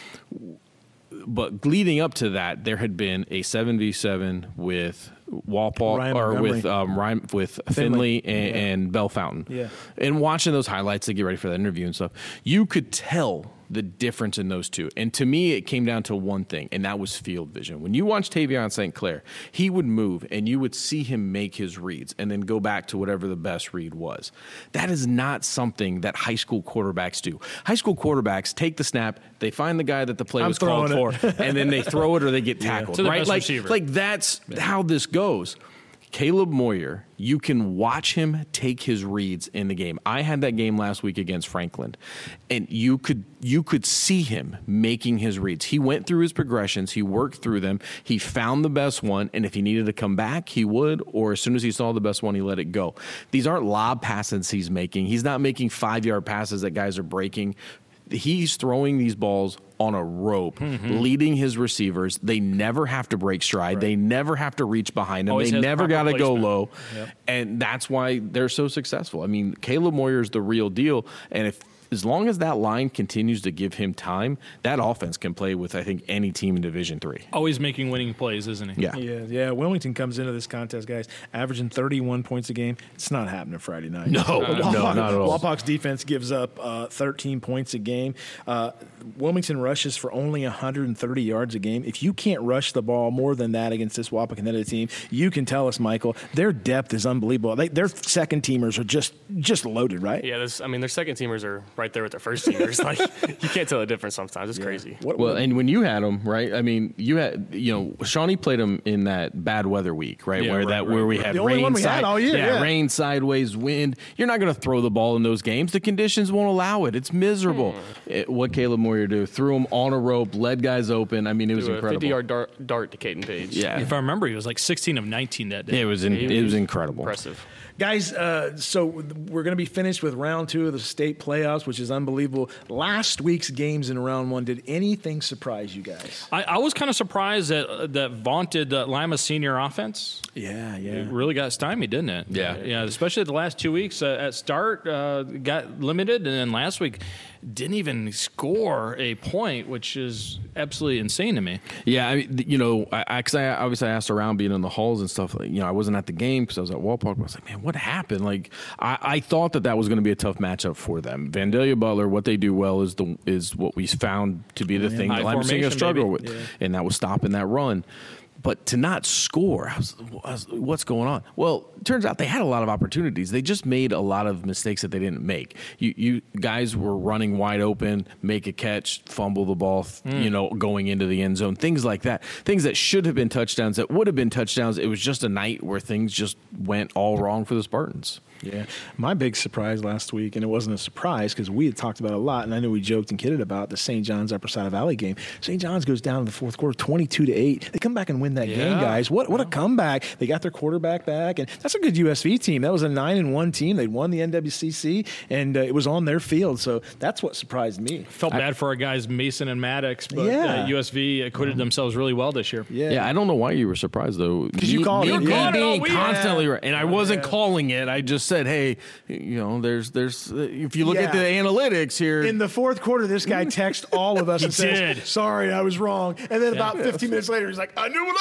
But leading up to that, there had been a seven v seven with Walpole Ryan or Montgomery. with um, Ryan, with Finley, Finley and, yeah. and Bell Fountain. Yeah. And watching those highlights to get ready for that interview and stuff, you could tell the difference in those two. And to me, it came down to one thing, and that was field vision. When you watch Tavion Saint Clair, he would move, and you would see him make his reads and then go back to whatever the best read was. That is not something that high school quarterbacks do. High school quarterbacks take the snap, they find the guy that the play I'm was called it. for, and then they throw it or they get tackled. Yeah. Right? Like, like that's yeah. how this goes. Caleb Moyer, you can watch him take his reads in the game. I had that game last week against Franklin, and you could you could see him making his reads. He went through his progressions. He worked through them. He found the best one, and if he needed to come back, he would, or as soon as he saw the best one, he let it go. These aren't lob passes he's making. He's not making five-yard passes that guys are breaking. He's throwing these balls on a rope, mm-hmm. leading his receivers. They never have to break stride. Right. They never have to reach behind them. Always they never got to go low. Yep. And that's why they're so successful. I mean, Caleb Moyer is the real deal. And if as long as that line continues to give him time, that offense can play with, I think, any team in Division three. Always making winning plays, isn't he? Yeah. Yeah, yeah. Wilmington comes into this contest, guys, averaging thirty-one points a game. It's not happening Friday night. No, uh, no, not at all. Wapak's defense gives up uh, thirteen points a game. Uh, Wilmington rushes for only one hundred thirty yards a game. If you can't rush the ball more than that against this Wapak Canetta team, you can tell us, Michael, their depth is unbelievable. They, their second teamers are just just loaded, right? Yeah, I mean, their second teamers are right there with their first teamers. Like, you can't tell the difference sometimes. It's yeah. crazy. What, well, and when you had them, right? I mean, you had, you know, Shawnee played them in that bad weather week, right? Yeah, where right, that right, where we right. had the rain, only one we side, had all year, yeah, yeah, rain, sideways, wind. You're not going to throw the ball in those games. The conditions won't allow it. It's miserable. Hmm. It, what Caleb Moyer do? Threw him on a rope, led guys open. I mean, it was do incredible. fifty-yard dart, dart to Caden Page. Yeah. If I remember, he was like sixteen of nineteen that day. It was in, it was incredible. Impressive. Guys, uh, so we're going to be finished with round two of the state playoffs, which is unbelievable. Last week's games in round one, did anything surprise you guys? I, I was kind of surprised that uh, that vaunted uh, Lima senior offense. Yeah, yeah. It really got stymied, didn't it? Yeah. Yeah, especially the last two weeks. Uh, at start, uh, got limited, and then last week didn't even score a point, which is absolutely insane to me. Yeah, I mean, you know, I, I, cause I obviously I asked around being in the halls and stuff. Like, you know, I wasn't at the game because I was at Walpole. I was like, man, what happened? Like, I, I thought that that was going to be a tough matchup for them. Vandalia Butler, what they do well is the is what we found to be the yeah. thing High that Lima Senior struggled with, yeah. and that was stopping that run. But to not score, I was, I was, what's going on? Well, it turns out they had a lot of opportunities. They just made a lot of mistakes that they didn't make. You, you guys were running wide open, make a catch, fumble the ball, mm. you know, going into the end zone, things like that. Things that should have been touchdowns, that would have been touchdowns. It was just a night where things just went all wrong for the Spartans. Yeah. My big surprise last week, and it wasn't a surprise because we had talked about it a lot, and I know we joked and kidded about the Saint John's Upper Side of Valley game. Saint John's goes down in the fourth quarter, twenty-two to eight. They come back and win that yeah. game, guys. What what a comeback. They got their quarterback back, and that's a good U S V team. That was a nine and one team. They'd won the N W C C, and uh, it was on their field, so that's what surprised me. Felt I, bad for our guys Mason and Maddox, but yeah. uh, U S V acquitted mm-hmm. themselves really well this year. Yeah. yeah, I don't know why you were surprised, though. Because you called me, it. Me Yeah. being Yeah. constantly right, and I wasn't Yeah. calling it. I just said, hey, you know, there's, there's. Uh, if you look Yeah. at the analytics here. In the fourth quarter, this guy texts all of us and says, did. sorry, I was wrong. And then about fifteen minutes later, he's like, I knew what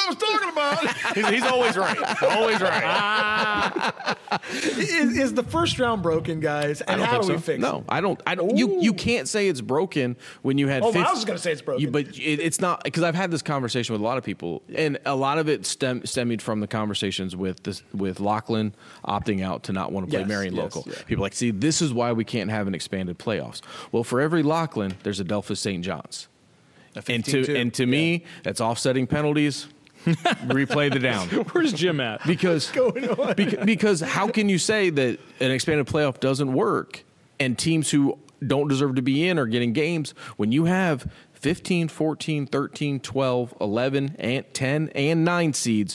what I was talking about. He's, he's always right. Always right. is, is the first round broken, guys? And how do so. we fix no, it? I don't. I don't. You you can't say it's broken when you had. Oh, fifty, I was going to say it's broken. You, but it, it's not, because I've had this conversation with a lot of people, and a lot of it stem, stemming from the conversations with this, with Lachlan opting out to not want to play Yes, Marion yes, local. yeah. People are like, see, this is why we can't have an expanded playoffs. Well, for every Lachlan, there's a Delphus Saint John's, and to too. and to me, that's offsetting penalties. Replay the down. Where's Jim at? Because, beca- because how can you say that an expanded playoff doesn't work and teams who don't deserve to be in are getting games when you have fifteen, fourteen, thirteen, twelve, eleven, and ten, and nine seeds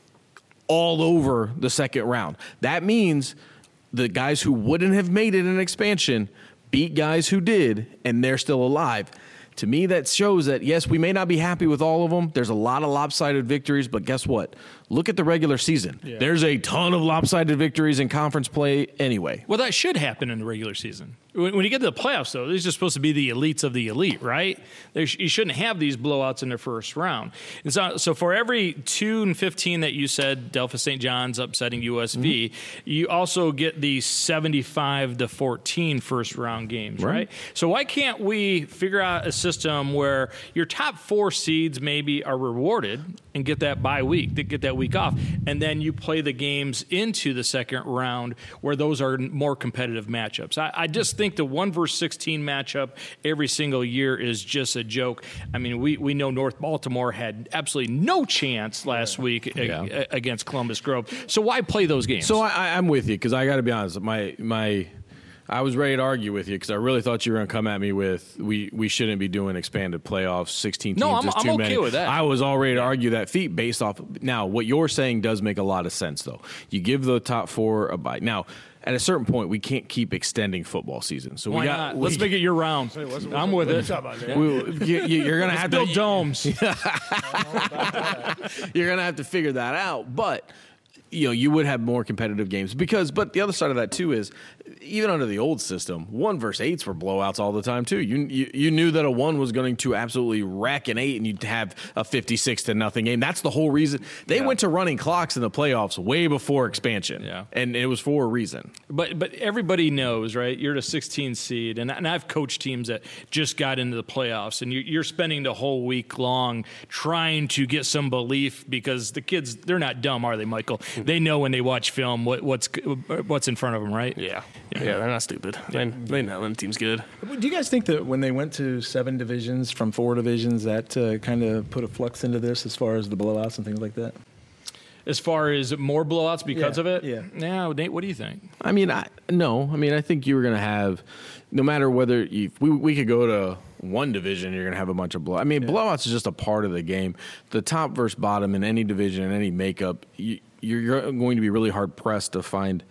all over the second round? That means the guys who wouldn't have made it in expansion beat guys who did, and they're still alive. To me, that shows that, yes, we may not be happy with all of them. There's a lot of lopsided victories, but guess what? Look at the regular season. Yeah. There's a ton of lopsided victories in conference play anyway. Well, that should happen in the regular season. When, when you get to the playoffs, though, these are supposed to be the elites of the elite, right? Sh- you shouldn't have these blowouts in the first round. And so, so for every two and fifteen that you said, Delphus Saint John's upsetting U S V, mm-hmm. you also get the seventy-five to fourteen first round games, right. right? So why can't we figure out a system where your top four seeds maybe are rewarded and get that bye week, to get that week off, and then you play the games into the second round where those are more competitive matchups. I, I just think the one versus sixteen matchup every single year is just a joke. I mean, we, we know North Baltimore had absolutely no chance last yeah. week yeah. a, a, against Columbus Grove. So why play those games? So I, I'm with you, because I got to be honest. My my. I was ready to argue with you because I really thought you were going to come at me with we, we shouldn't be doing expanded playoffs, sixteen teams no, I'm, is I'm too okay many. with that. I was all ready to argue that feat based off. Now, what you're saying does make a lot of sense, though. You give the top four a bye. Now, at a certain point, we can't keep extending football season. So Why we got. not? We, Let's make it year round. What's- what's- I'm with what it. you talking about, we, you, you- you're going to have Build to domes. You're going to have to figure that out, but. You know, you would have more competitive games because, but the other side of that too is, even under the old system, one versus eights were blowouts all the time too. You you, you knew that a one was going to absolutely wreck an eight, and you'd have a fifty-six to nothing game. That's the whole reason they Yeah. went to running clocks in the playoffs way before expansion. Yeah. and it was for a reason. But but everybody knows, right? You're the sixteen seed, and, and I've coached teams that just got into the playoffs, and you're, you're spending the whole week long trying to get some belief because the kids, they're not dumb, are they, Michael? They know when they watch film what, what's what's in front of them, right? Yeah. yeah, yeah, they're not stupid. They, they know when the team's good. Do you guys think that when they went to seven divisions from four divisions, that uh, kind of put a flux into this as far as the blowouts and things like that? As far as more blowouts because Yeah, of it? yeah. Yeah, Nate, what do you think? I mean, I, no. I mean, I think you were going to have, no matter whether you, we we could go to one division, you're going to have a bunch of blow. I mean, yeah. blowouts is just a part of the game. The top versus bottom in any division, in any makeup, you, you're going to be really hard pressed to find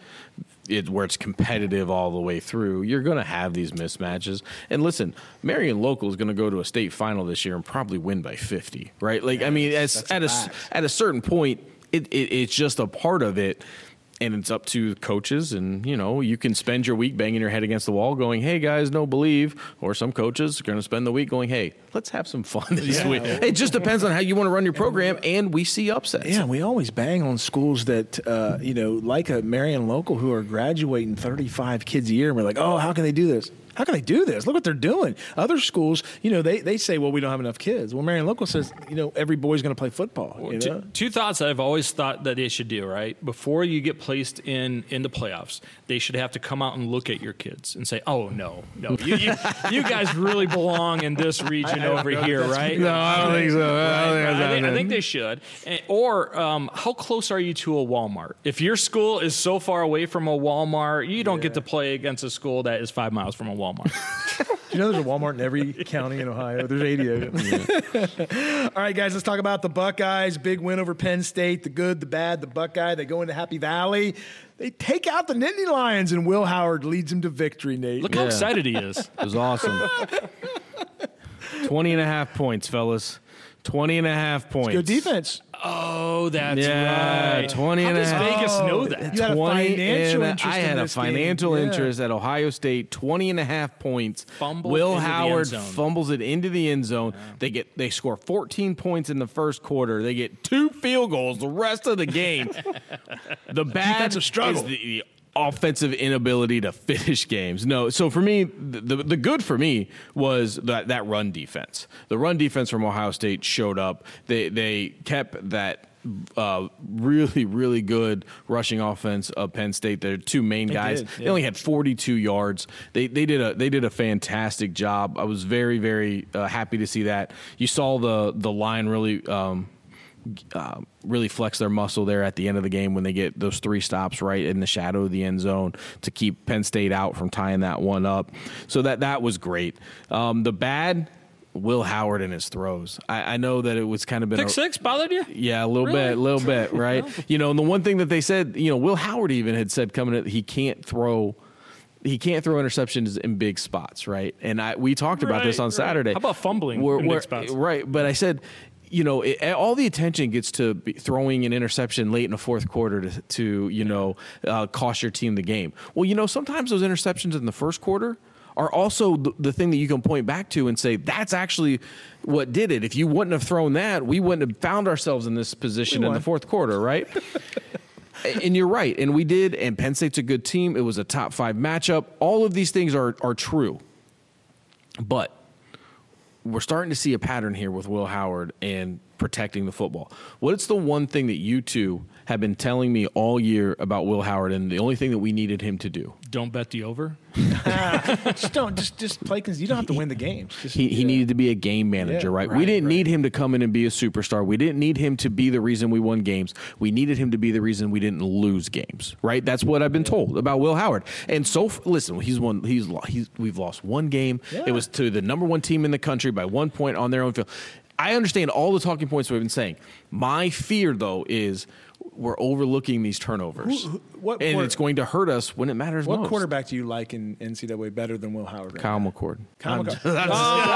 it where it's competitive all the way through. You're going to have these mismatches. And listen, Marion Local is going to go to a state final this year and probably win by fifty, right? Like, yeah, I mean, as, at a at a certain point, it, it it's just a part of it. And it's up to coaches, and, you know, you can spend your week banging your head against the wall going, hey, guys, no believe. Or some coaches are going to spend the week going, hey, let's have some fun this yeah. week. It just depends on how you want to run your program, and we see upsets. Yeah, we always bang on schools that, uh, you know, like a Marion Local who are graduating thirty-five kids a year, and we're like, oh, how can they do this? How can they do this? Look what they're doing. Other schools, you know, they, they say, well, we don't have enough kids. Well, Marion Local says, you know, every boy's going to play football. You know? two, two thoughts that I've always thought that they should do, right? Before you get placed in, in the playoffs, they should have to come out and look at your kids and say, oh, no, no. You, you, you guys really belong in this region I, I over here, right? No, I don't think so. I don't think Right, that's I, think, I happening. think they should. And, or um, how close are you to a Walmart? If your school is so far away from a Walmart, you don't Yeah. get to play against a school that is five miles from a Walmart. Do you know there's a Walmart in every county in Ohio? There's eighty of them. All right, guys, let's talk about the Buckeyes. Big win over Penn State. The good, the bad, the Buckeye. They go into Happy Valley. They take out the Nittany Lions, and Will Howard leads them to victory, Nate. Look how Yeah. excited he is. It was awesome. twenty and a half points, fellas. twenty and a half points. Good defense. Oh, Oh, that's Yeah, right. twenty How and a does half. Vegas know Oh, that? You had a twenty financial and- interest I in had a this game. financial Yeah. interest at Ohio State, twenty and a half points. Fumbled Will into the end Howard zone. fumbles it into the end zone. They get they score fourteen points in the first quarter. They get two field goals the rest of the game. The bad Defensive struggle. is the, the offensive inability to finish games. No, so for me, the, the the good for me was that that run defense. The run defense from Ohio State showed up. They they kept that uh, really really good rushing offense of Penn State. Their two main guys. did, They yeah. only had forty-two yards. They they did a they did a fantastic job. I was very very uh, happy to see that. You saw the the line really. Um, Uh, really flex their muscle there at the end of the game when they get those three stops right in the shadow of the end zone to keep Penn State out from tying that one up. So that that was great. Um, the bad, Will Howard and his throws. I, I know that it was kind of been Pick a, six bothered you? yeah, a little Really? bit, a little bit, right? You know, and the one thing that they said, you know, Will Howard even had said coming in, he can't throw. He can't throw interceptions in big spots, right? And I we talked about Right, this on right. Saturday. How about fumbling We're- in big we're- spots? Right, but I said, you know, it, all the attention gets to be throwing an interception late in the fourth quarter to, to you know, uh, cost your team the game. Well, you know, sometimes those interceptions in the first quarter are also the, the thing that you can point back to and say, that's actually what did it. If you wouldn't have thrown that, we wouldn't have found ourselves in this position We in the won. fourth quarter, right? And you're right, and we did, and Penn State's a good team. It was a top five matchup. All of these things are are true. But we're starting to see a pattern here with Will Howard and protecting the football. What's the one thing that you two have been telling me all year about Will Howard, and the only thing that we needed him to do? Don't bet the over. Just don't just just play because you don't have to win the games. Just, He, he yeah. needed to be a game manager, Yeah, right? We right, didn't right. need him to come in and be a superstar. We didn't need him to be the reason we won games. We needed him to be the reason we didn't lose games, right? That's what I've been told about Will Howard. And so, f- listen, he's won. He's, lo- he's we've lost one game. Yeah. It was to the number one team in the country by one point on their own field. I understand all the talking points we've been saying. My fear, though, is we're overlooking these turnovers, Who- who- what and quarter- it's going to hurt us when it matters What most. quarterback do you like in N C double A better than Will Howard? Right Kyle now? McCord. Kyle I'm- McCord.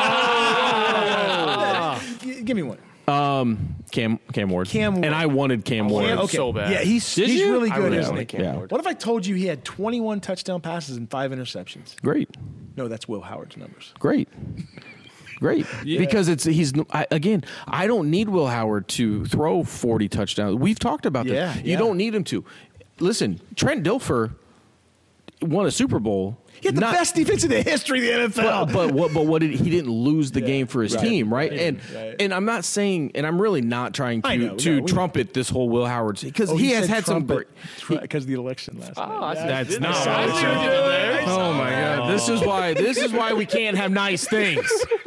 G- Give me one. Cam Cam Ward. Cam Ward. And I wanted Cam Ward. Cam- so bad. Yeah, he's, Did he's you? really I good, really isn't he? like Cam Yeah. Ward. What if I told you he had twenty-one touchdown passes and five interceptions? Great. No, that's Will Howard's numbers. Great. Great. Because it's he's I, again, I don't need Will Howard to throw forty touchdowns. We've talked about Yeah, this. You yeah. don't need him to. Listen, Trent Dilfer won a Super Bowl. He had the not- best defense in the history of the N F L. But, but what? But what did he didn't lose the Yeah, game for his right, team, right? right, and right. and I'm not saying, and I'm really not trying I to know, to no, we- trumpet this whole Will Howard because Oh, he you has said had some great. trumpet because of the election last Oh, night. I That's didn't not say what I that. said. Oh my God! This is why. This is why we can't have nice things.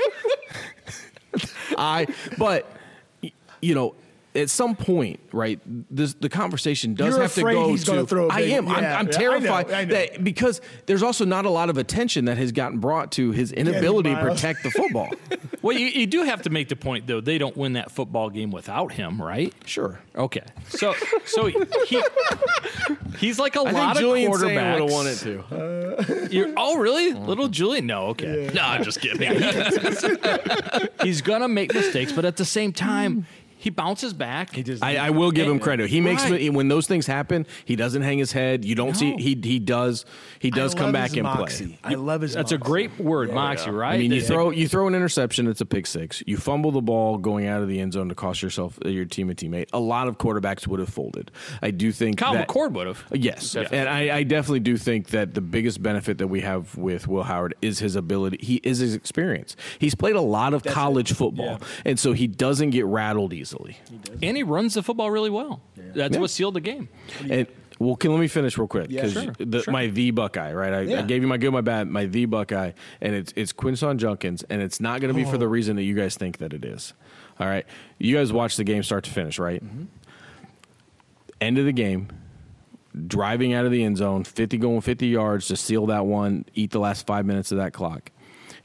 I. But y- you know, at some point, right? This the conversation does You're have to afraid go he's to. gonna throw a I big- am. I'm, yeah, I'm yeah, I terrified know, I know. that because there's also not a lot of attention that has gotten brought to his inability to Miles. protect the football. Well, you, you do have to make the point, though. They don't win that football game without him, right? Sure. Okay. So so he he's like a I lot think Julian of Sain would quarterbacks. have wanted to. You're, oh, really? Little Julian? No, okay. No, I'm just kidding. He's going to make mistakes, but at the same time, he bounces back. He does- I, I will give him credit. He makes Right. when those things happen. He doesn't hang his head. You don't see No. he he does he does I come love back his and moxie. play. I love his. That's a moxie. great word, Moxie, right? I mean, you They- throw you throw an interception, it's a pick six. You fumble the ball going out of the end zone to cost yourself your team a teammate. A lot of quarterbacks would have folded. I do think Kyle that, McCord would have. Yes, Definitely. and I, I definitely do think that the biggest benefit that we have with Will Howard is his ability. He is his experience. He's played a lot of college football, Yeah. and so he doesn't get rattled easily. And he runs the football really well. That's Yeah. what sealed the game. And well, can let me finish real quick Yeah, because sure, the, my the Buckeye, right? I, Yeah. I gave you my good, my bad, my the Buckeye, and it's it's Quinson Junkins, and it's not going to be for Oh. the reason that you guys think that it is. All right, you guys watch the game start to finish, right? Mm-hmm. End of the game, driving out of the end zone, fifty going fifty yards to seal that one, eat the last five minutes of that clock.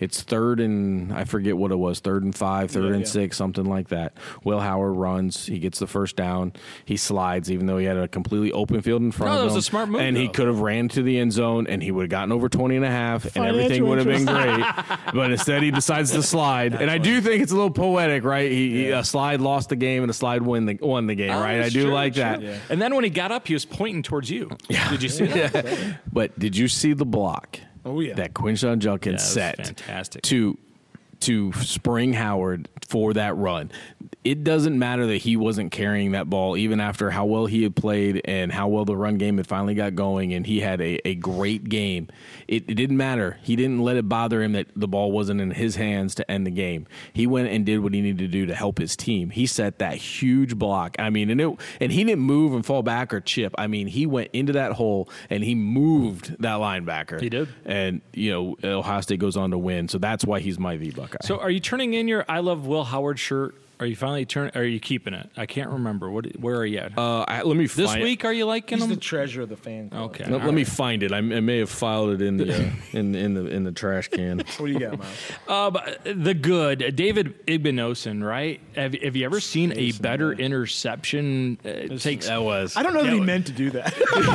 It's third and I forget what it was, third and five, third Yeah, and yeah. six, something like that. Will Howard runs. He gets the first down. He slides, even though he had a completely open field in front No, of that him. was a smart move, And he though. could have ran to the end zone, and he would have gotten over twenty and a half, and Financial everything would have been interest. great. But instead, he decides to slide. And I do think it's a little poetic, right? He, he a slide lost the game, and a slide win the, won the game, Oh, right? I that's do true, like true. that. Yeah. And then when he got up, he was pointing towards you. Did you see that? But did you see the block Oh, yeah. that Quinshon Judkins Yeah, it was set fantastic. to to spring Howard for that run? It doesn't matter that he wasn't carrying that ball, even after how well he had played and how well the run game had finally got going, and he had a, a great game. It, it didn't matter. He didn't let it bother him that the ball wasn't in his hands to end the game. He went and did what he needed to do to help his team. He set that huge block. I mean, and it, and he didn't move and fall back or chip. I mean, he went into that hole and he moved that linebacker. He did. And, you know, Ohio State goes on to win. So that's why he's my V Buckeye. So, are you turning in your "I love Will Howard" shirt? Are you finally turn? Are you keeping it? I can't remember. What? Where are you at? uh, I, let me this find week, are you liking He's them? the treasure of the fan club. Okay. Let, all let me right. find it. I, I may have filed it in the uh, in in the in the trash can. What do you got, Miles? Uh, but the good David Igbinosun, right? Have, have you ever seen a better interception? Uh, it takes. That was. I don't know that Yeah, he what- meant to do that.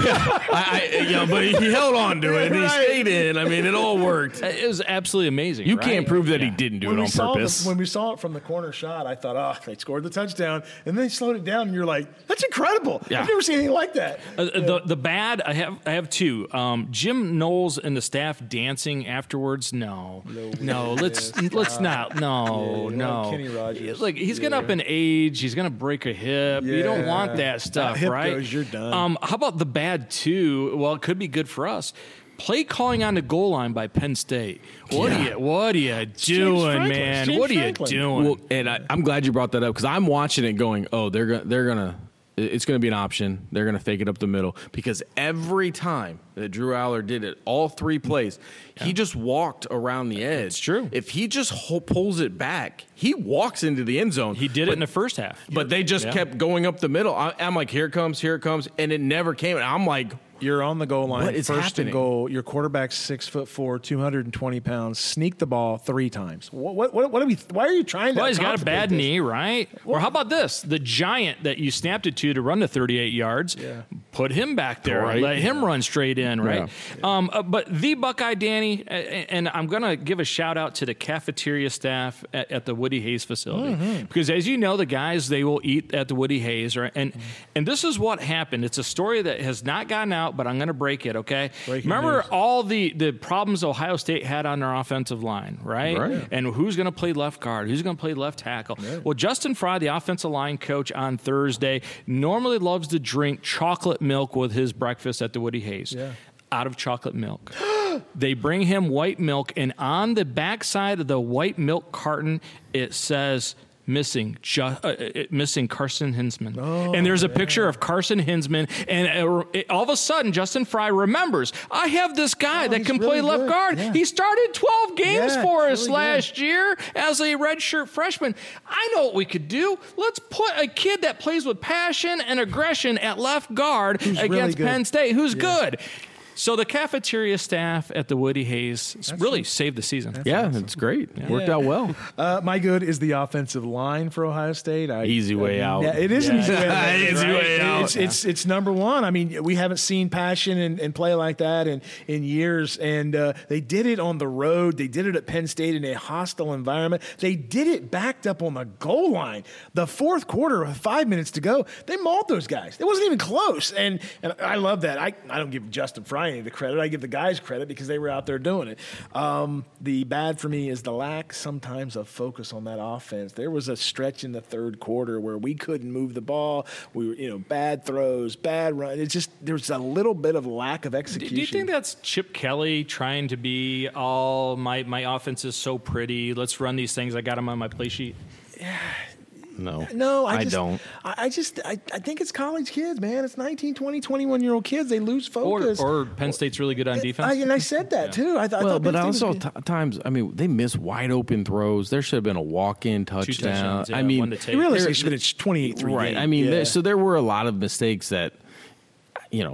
I, I, you know, but he held on to it and he Right. stayed in. I mean, it all worked. It was absolutely amazing. You right? can't prove that he Yeah. didn't do when it we on saw purpose. The, when we saw it from the corner shot, I thought, oh, they scored the touchdown, and then they slowed it down, and you're like, that's incredible. Yeah. I've never seen anything like that. Uh, the the bad I have I have two. Um, Jim Knowles and the staff dancing afterwards. No, no, let's let's not. No, Yeah, no. like Kenny Rogers. Look, he's getting up in age. He's gonna break a hip. You don't Yeah. want that stuff, hip right? goes, you're done. Um, how about the bad two? Well, it could be good for us. Play calling on the goal line by Penn State. What are you? What are you doing, Franklin. man? James What are you Franklin. doing? Well, and I, I'm glad you brought that up because I'm watching it going, oh, they're gonna, they're gonna, it's gonna be an option. They're gonna fake it up the middle because every time that Drew Aller did it, all three plays, he just walked around the edge. It's true. If he just ho- pulls it back, he walks into the end zone. he did it But- in the first half. But they just Yeah. kept going up the middle. I, I'm like, here it comes, here it comes, and it never came. And I'm like, You're on the goal line, What is first happening? and goal. Your quarterback's six foot four, two hundred twenty pounds. Sneak the ball three times. What? What? What, what are we? Why are you trying to? Well, he's got a complicate bad this? knee, right? Or how about this? The giant that you snapped it to to run the thirty-eight yards, Yeah. put him back there. Right. Let him run straight in, right? Um, uh, but the Buckeye Danny, uh, and I'm going to give a shout out to the cafeteria staff at, at the Woody Hayes facility. Mm-hmm. Because as you know, the guys, they will eat at the Woody Hayes. Right? And, Mm-hmm. and this is what happened. It's a story that has not gotten out, but I'm going to break it, okay? Breaking Remember news. all the, the problems Ohio State had on their offensive line, right? Right. And who's going to play left guard? Who's going to play left tackle? Well, Justin Fry, the offensive line coach on Thursday, normally loves to drink chocolate milk with his breakfast at the Woody Hayes. Yeah. Out of chocolate milk. They bring him white milk, and on the backside of the white milk carton, it says missing ju- uh, it, missing Carson Hinsman. Oh, and there's a picture of Carson Hinsman, and uh, it, all of a sudden, Justin Fry remembers, I have this guy Oh, that he's can play really left good. guard. Yeah. He started twelve games Yeah, for it's us really last year as a redshirt freshman. I know what we could do. Let's put a kid that plays with passion and aggression at left guard Who's really against good. Penn State, who's good. So the cafeteria staff at the Woody Hayes really saved the season. yeah, it's great. Worked out well. Uh, my good is the offensive line for Ohio State. I, Easy way I- out. Yeah, it is an easy way out. Easy way out. It's, it's it's number one. I mean, we haven't seen passion and, and play like that in in years, and uh, they did it on the road. They did it at Penn State in a hostile environment. They did it backed up on the goal line. The fourth quarter, with five minutes to go, they mauled those guys. It wasn't even close, and and I love that. I I don't give Justin Fry any of the credit. I give the guys credit because they were out there doing it. Um, the bad for me is the lack sometimes of focus on that offense. There was a stretch in the third quarter where we couldn't move the ball. We were, you know, bad throws, bad run. It's just there's a little bit of lack of Do execution. do you think that's Chip Kelly trying to be all my my offense is so pretty? Let's run these things. I got them on my play sheet. No, No, I, I just, don't. I, I just, I, I think it's college kids, man. It's nineteen, twenty, twenty-one-year-old kids. They lose Or, focus. or Penn State's really good on defense. I, and I said that, too. I, th- I Well, thought but Penn State also was good. t- times, I mean, they miss wide open throws. There should have been a walk-in touchdown. Two touchdowns. Yeah, I mean, one to take. Realistically, it should have been twenty-eight three. right? I mean, there, so there were a lot of mistakes that, you know,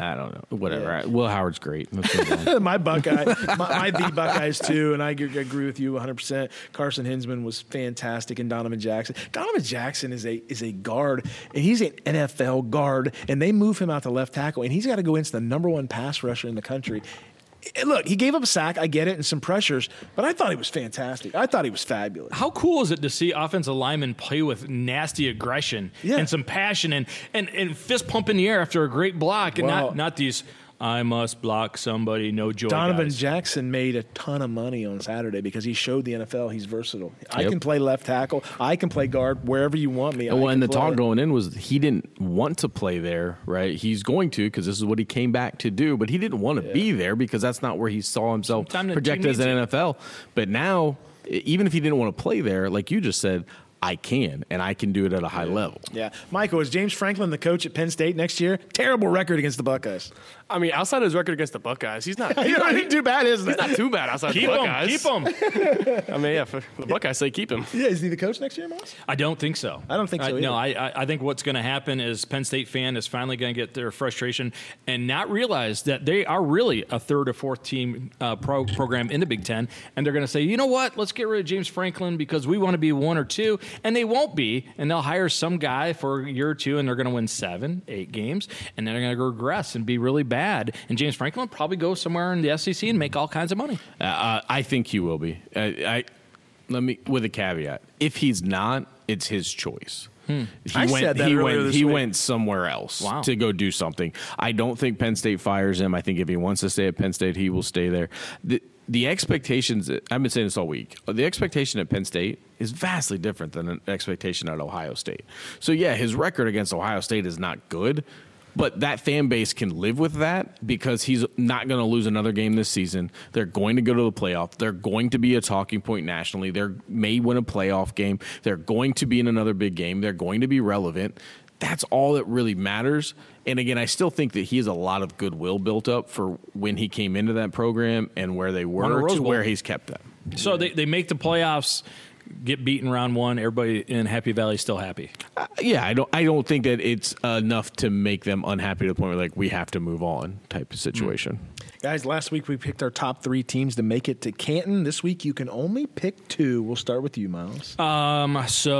I don't know. Whatever. Yeah. Will Howard's great. Let's move on. my Buckeye, my, my the Buckeyes too, and I agree with you one hundred percent. Carson Hinsman was fantastic, and Donovan Jackson. Donovan Jackson is a is a guard, and he's an N F L guard, and they move him out to left tackle, and he's got to go into the number one pass rusher in the country. Look, he gave up a sack. I get it, and some pressures, but I thought he was fantastic. I thought he was fabulous. How cool is it to see offensive linemen play with nasty aggression yeah. and some passion and, and, and fist pump in the air after a great block, and well, not not these I must block somebody, no joy Donovan guys. Jackson made a ton of money on Saturday because he showed the N F L he's versatile. Yep. I can play left tackle. I can play guard wherever you want me. Well, and the play. talk going in was he didn't want to play there, right? He's going to because this is what he came back to do, but he didn't want to yeah. be there because that's not where he saw himself projected as an N F L. But now, even if he didn't want to play there, like you just said, I can, and I can do it at a high yeah. level. Yeah. Michael, is James Franklin the coach at Penn State next year? Terrible record against the Buckeyes. I mean, outside of his record against the Buckeyes, he's not, he's not too bad, isn't he's it? not too bad outside keep of the Buckeyes. Keep him, keep him. I mean, yeah, for the Buckeyes say keep him. Yeah, is he the coach next year, Miles? I don't think so. I don't think so I, either. No, I, I think what's going to happen is Penn State fan is finally going to get their frustration and not realize that they are really a third or fourth team uh, pro program in the Big Ten, and they're going to say, you know what, let's get rid of James Franklin because we want to be one or two, and they won't be, and they'll hire some guy for a year or two, and they're going to win seven, eight games, and then they're going to regress and be really bad, and James Franklin will probably go somewhere in the S E C and make all kinds of money. Uh, I think he will be. I, I let me with a caveat: if he's not, it's his choice. Hmm. He I went. said that he earlier went. this He week. went somewhere else Wow. to go do something. I don't think Penn State fires him. I think if he wants to stay at Penn State, he will stay there. The, the expectations. I've been saying this all week. The expectation at Penn State is vastly different than an expectation at Ohio State. So yeah, his record against Ohio State is not good. But that fan base can live with that because he's not going to lose another game this season. They're going to go to the playoff. They're going to be a talking point nationally. They may win a playoff game. They're going to be in another big game. They're going to be relevant. That's all that really matters. And again, I still think that he has a lot of goodwill built up for when he came into that program and where they were to where he's kept them. So they, they make the playoffs, get beaten round one, everybody in Happy Valley is still happy. Uh, yeah, I don't. I don't think that it's enough to make them unhappy to the point where like we have to move on type of situation. Mm. Guys, last week we picked our top three teams to make it to Canton. This week you can only pick two. We'll start with you, Miles. Um.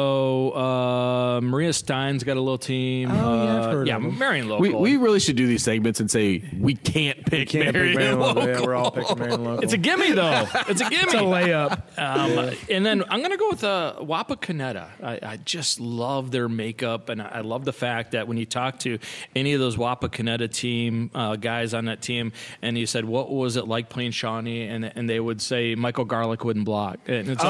So uh, Maria Stein's got a little team. Oh, yeah, I've uh, heard yeah, of them. Marion Local. We we really should do these segments and say we can't pick Can't Marion pick Marion Local. Local. Yeah, we're all picking Marion Local. It's a gimme though. It's a gimme. It's a layup. Um, Yeah. And then I'm going to go with uh, Wapakoneta. I, I just love their makeup, and I love the fact that when you talk to any of those Wapakoneta team uh, guys on that team, and you said, what was it like playing Shawnee? And and they would say Michael Garlick wouldn't block. And it's, so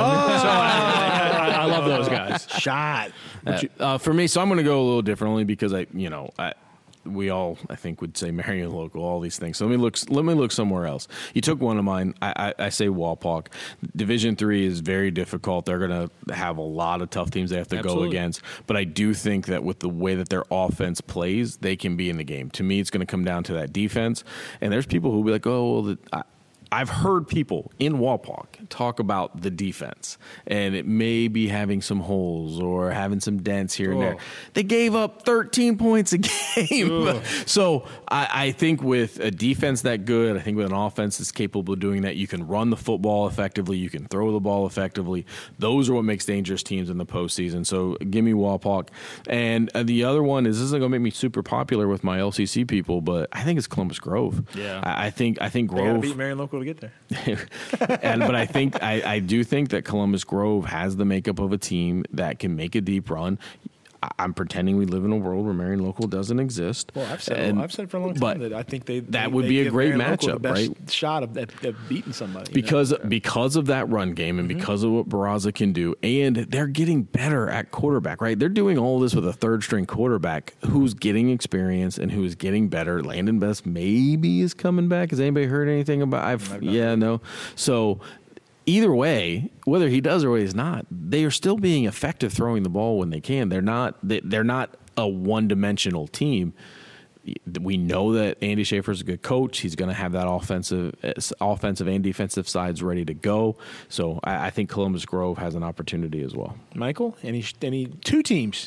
I, I, I love those guys. Shot. Uh, uh, for me, so I'm going to go a little different only because I, you know, I, we all, I think, would say Marion Local, all these things. So let me look. Let me look somewhere else. You took one of mine. I, I, I say Walpock. Division three is very difficult. They're going to have a lot of tough teams they have to Absolutely. go against. But I do think that with the way that their offense plays, they can be in the game. To me, it's going to come down to that defense. And there's people who will be like, oh, well, the, I, I've heard people in Walpock talk about the defense, and it may be having some holes or having some dents here and there. They gave up thirteen points a game. So I, I think with a defense that good, I think with an offense that's capable of doing that, you can run the football effectively, you can throw the ball effectively. Those are what makes dangerous teams in the postseason. So give me Walpock. And uh, the other one is, this isn't going to make me super popular with my L C C people, but I think it's Columbus Grove. Yeah. I, I think I think They gotta Grove. beat Marion Local to get there. and but I think I, I do think that Columbus Grove has the makeup of a team that can make a deep run. I- I'm pretending we live in a world where Marion Local doesn't exist. Well, I've said And- I've said for a long but time that I think they that they, would they be a give great Marion Local the matchup, best right? shot of, at, at beating somebody you because know? because of that run game and because of what Barraza can do, and they're getting better at quarterback, right? They're doing all this with a third string quarterback who's getting experience and who's getting better. Landon Best maybe is coming back. Has anybody heard anything about? I've, I've yeah, no. So either way, whether he does or he's not, they are still being effective throwing the ball when they can. They're not. They, they're not a one-dimensional team. We know that Andy Schaefer is a good coach. He's going to have that offensive, offensive and defensive sides ready to go. So I, I think Columbus Grove has an opportunity as well. Michael, any any two teams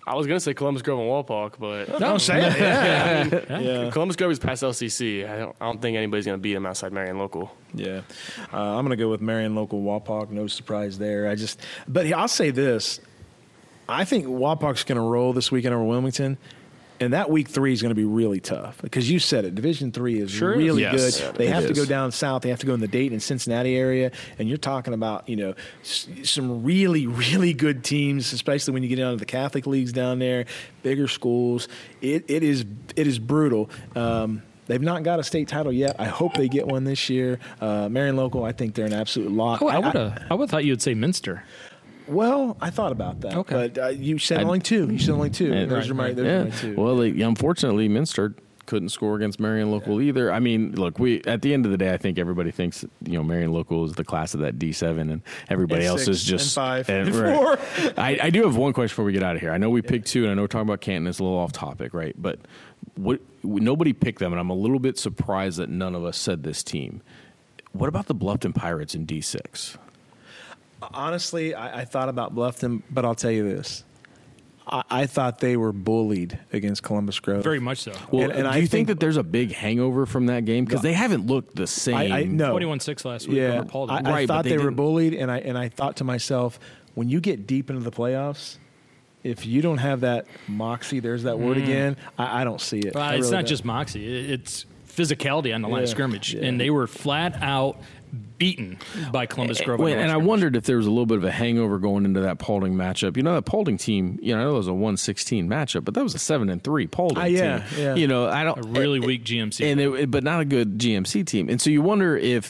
I was gonna say Columbus Grove and Walpock, but Don't say it. Yeah. yeah. Columbus Grove is past L C C. I don't, I don't think anybody's gonna beat them outside Marion Local. Yeah, uh, I'm going to go with Marion Local Wapak. No surprise there. I just, but I'll say this: I think Wapak's going to roll this weekend over Wilmington, and that week three is going to be really tough because you said it. Division three is Sure is. really Yes, good. They it have to is. go down south. They have to go in the Dayton and Cincinnati area, and you're talking about you know s- some really really good teams, especially when you get down to the Catholic leagues down there, bigger schools. It it is it is brutal. Um, They've not got a state title yet. I hope they get one this year. Uh, Marion Local, I think they're an absolute lock. I would have. I would have thought you would say Minster. Well, I thought about that. Okay. But uh, you said only two. You said only two. And- those are my, those yeah. are my two. Well, they, unfortunately, Minster couldn't score against Marion Local either. I mean, look, we at the end of the day, I think everybody thinks you know Marion Local is the class of that D seven, and everybody And else six, is just and five, and- and right. four. I, I do have one question before we get out of here. I know we picked two, and I know we're talking about Canton is a little off topic, right? But what nobody picked them, and I'm a little bit surprised that none of us said this team. What about the Bluffton Pirates in D six? Honestly, I, I thought about Bluffton, but I'll tell you this. I, I thought they were bullied against Columbus Grove. Very much so. Well, And- and do I you think, think- that there's a big hangover from that game because they haven't looked the same? I, I no. twenty-one six last week. Yeah, over Paul I, Dillon. I Right, but thought they they, were didn't- bullied, and I and I thought to myself, when you get deep into the playoffs, if you don't have that moxie, there's that word again. I, I don't see it. Well, I it's really not don't. just moxie. It- It's physicality on the line of Yeah, scrimmage, yeah. and they were flat out beaten by Columbus Grove. Wait, on the and line I of scrimmage. wondered if there was a little bit of a hangover going into that Paulding matchup. You know, that Paulding team, you know, I know it was a one sixteen matchup, but that was a seven and three Paulding Ah, yeah, team. yeah. You know, I don't a really weak G M C. and it, but not a good G M C team. And so you wonder if,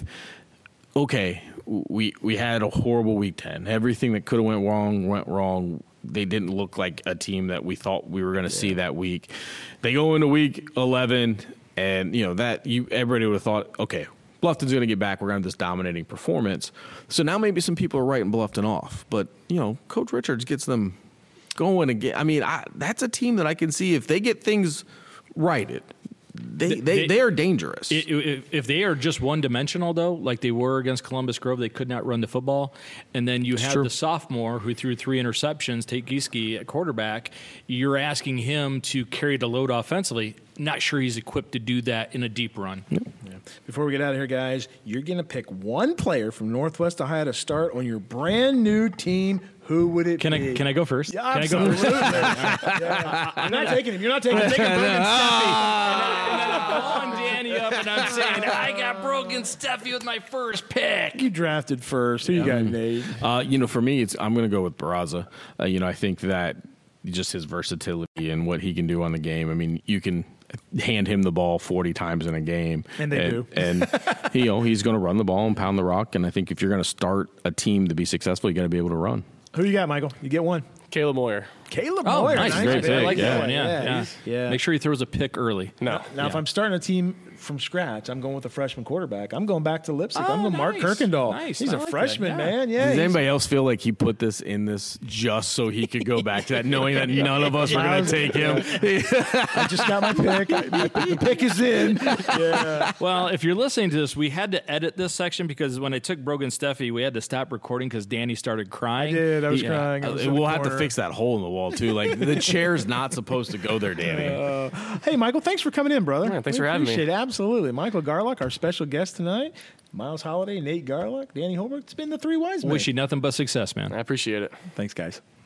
okay, we we had a horrible week ten. Everything that could have went wrong went wrong. They didn't look like a team that we thought we were going to see that week. They go into week eleven, and you know that you everybody would have thought, okay, Bluffton's going to get back. We're going to have this dominating performance. So now maybe some people are writing Bluffton off, but you know, Coach Richards gets them going again. I mean, I, that's a team that I can see if they get things righted. They they, they, They- are dangerous. I- If, if they are just one dimensional, though, like they were against Columbus Grove, they could not run the football. And then you have true. the sophomore who threw three interceptions, Tate Gieske at quarterback. You're asking him to carry the load offensively. Not sure he's equipped to do that in a deep run. Yeah. Before we get out of here, guys, you're going to pick one player from Northwest Ohio to start on your brand new team. Who would it Can be? I can I go first? Yeah, can I go absolutely. first? Yeah. I'm not taking him. You're not taking him. Taking Brogan Steffi. And then I'm calling Danny up and I'm saying, I got Brogan Steffi with my first pick. You drafted first. Who you got, Nate? Uh, you know, for me, it's I'm going to go with Barraza. Uh, you know, I think that just his versatility and what he can do on the game. I mean, you can hand him the ball forty times in a game, And they do. And you know, he's going to run the ball and pound the rock. And I think if you're going to start a team to be successful, you got to be able to run. Who you got, Michael? You get one. Caleb Moyer. Caleb Oh, Moyer. nice. Great I like pick, that yeah. one. Yeah, Yeah, yeah. he's- yeah. Make sure he throws a pick early. No. Now, if Yeah. I'm starting a team from scratch, I'm going with a freshman quarterback. I'm going back to Lipstick. I'm Oh, going Mark nice. Kirkendall. Nice. He's I a like that. freshman, Yeah. man. Yeah. Does he's- anybody else feel like he put this in this just so he could go back to that, knowing that none of us were going to take him? I just got my pick. The pick is in. Yeah. Well, if you're listening to this, we had to edit this section because when I took Brogan Steffi, we had to stop recording because Danny started crying. I did. I was Yeah. crying. I was in the We'll have to corner. fix that hole in the wall too. Like the chair's not supposed to go there, Danny. Hey, Michael, thanks for coming in, brother. Yeah, thanks We for having me. appreciate it. Absolutely. Michael Garlock, our special guest tonight. Miles Holiday, Nate Garlock, Danny Holbrook. It's been the three wise men. Wish you nothing but success, man. I appreciate it. Thanks, guys.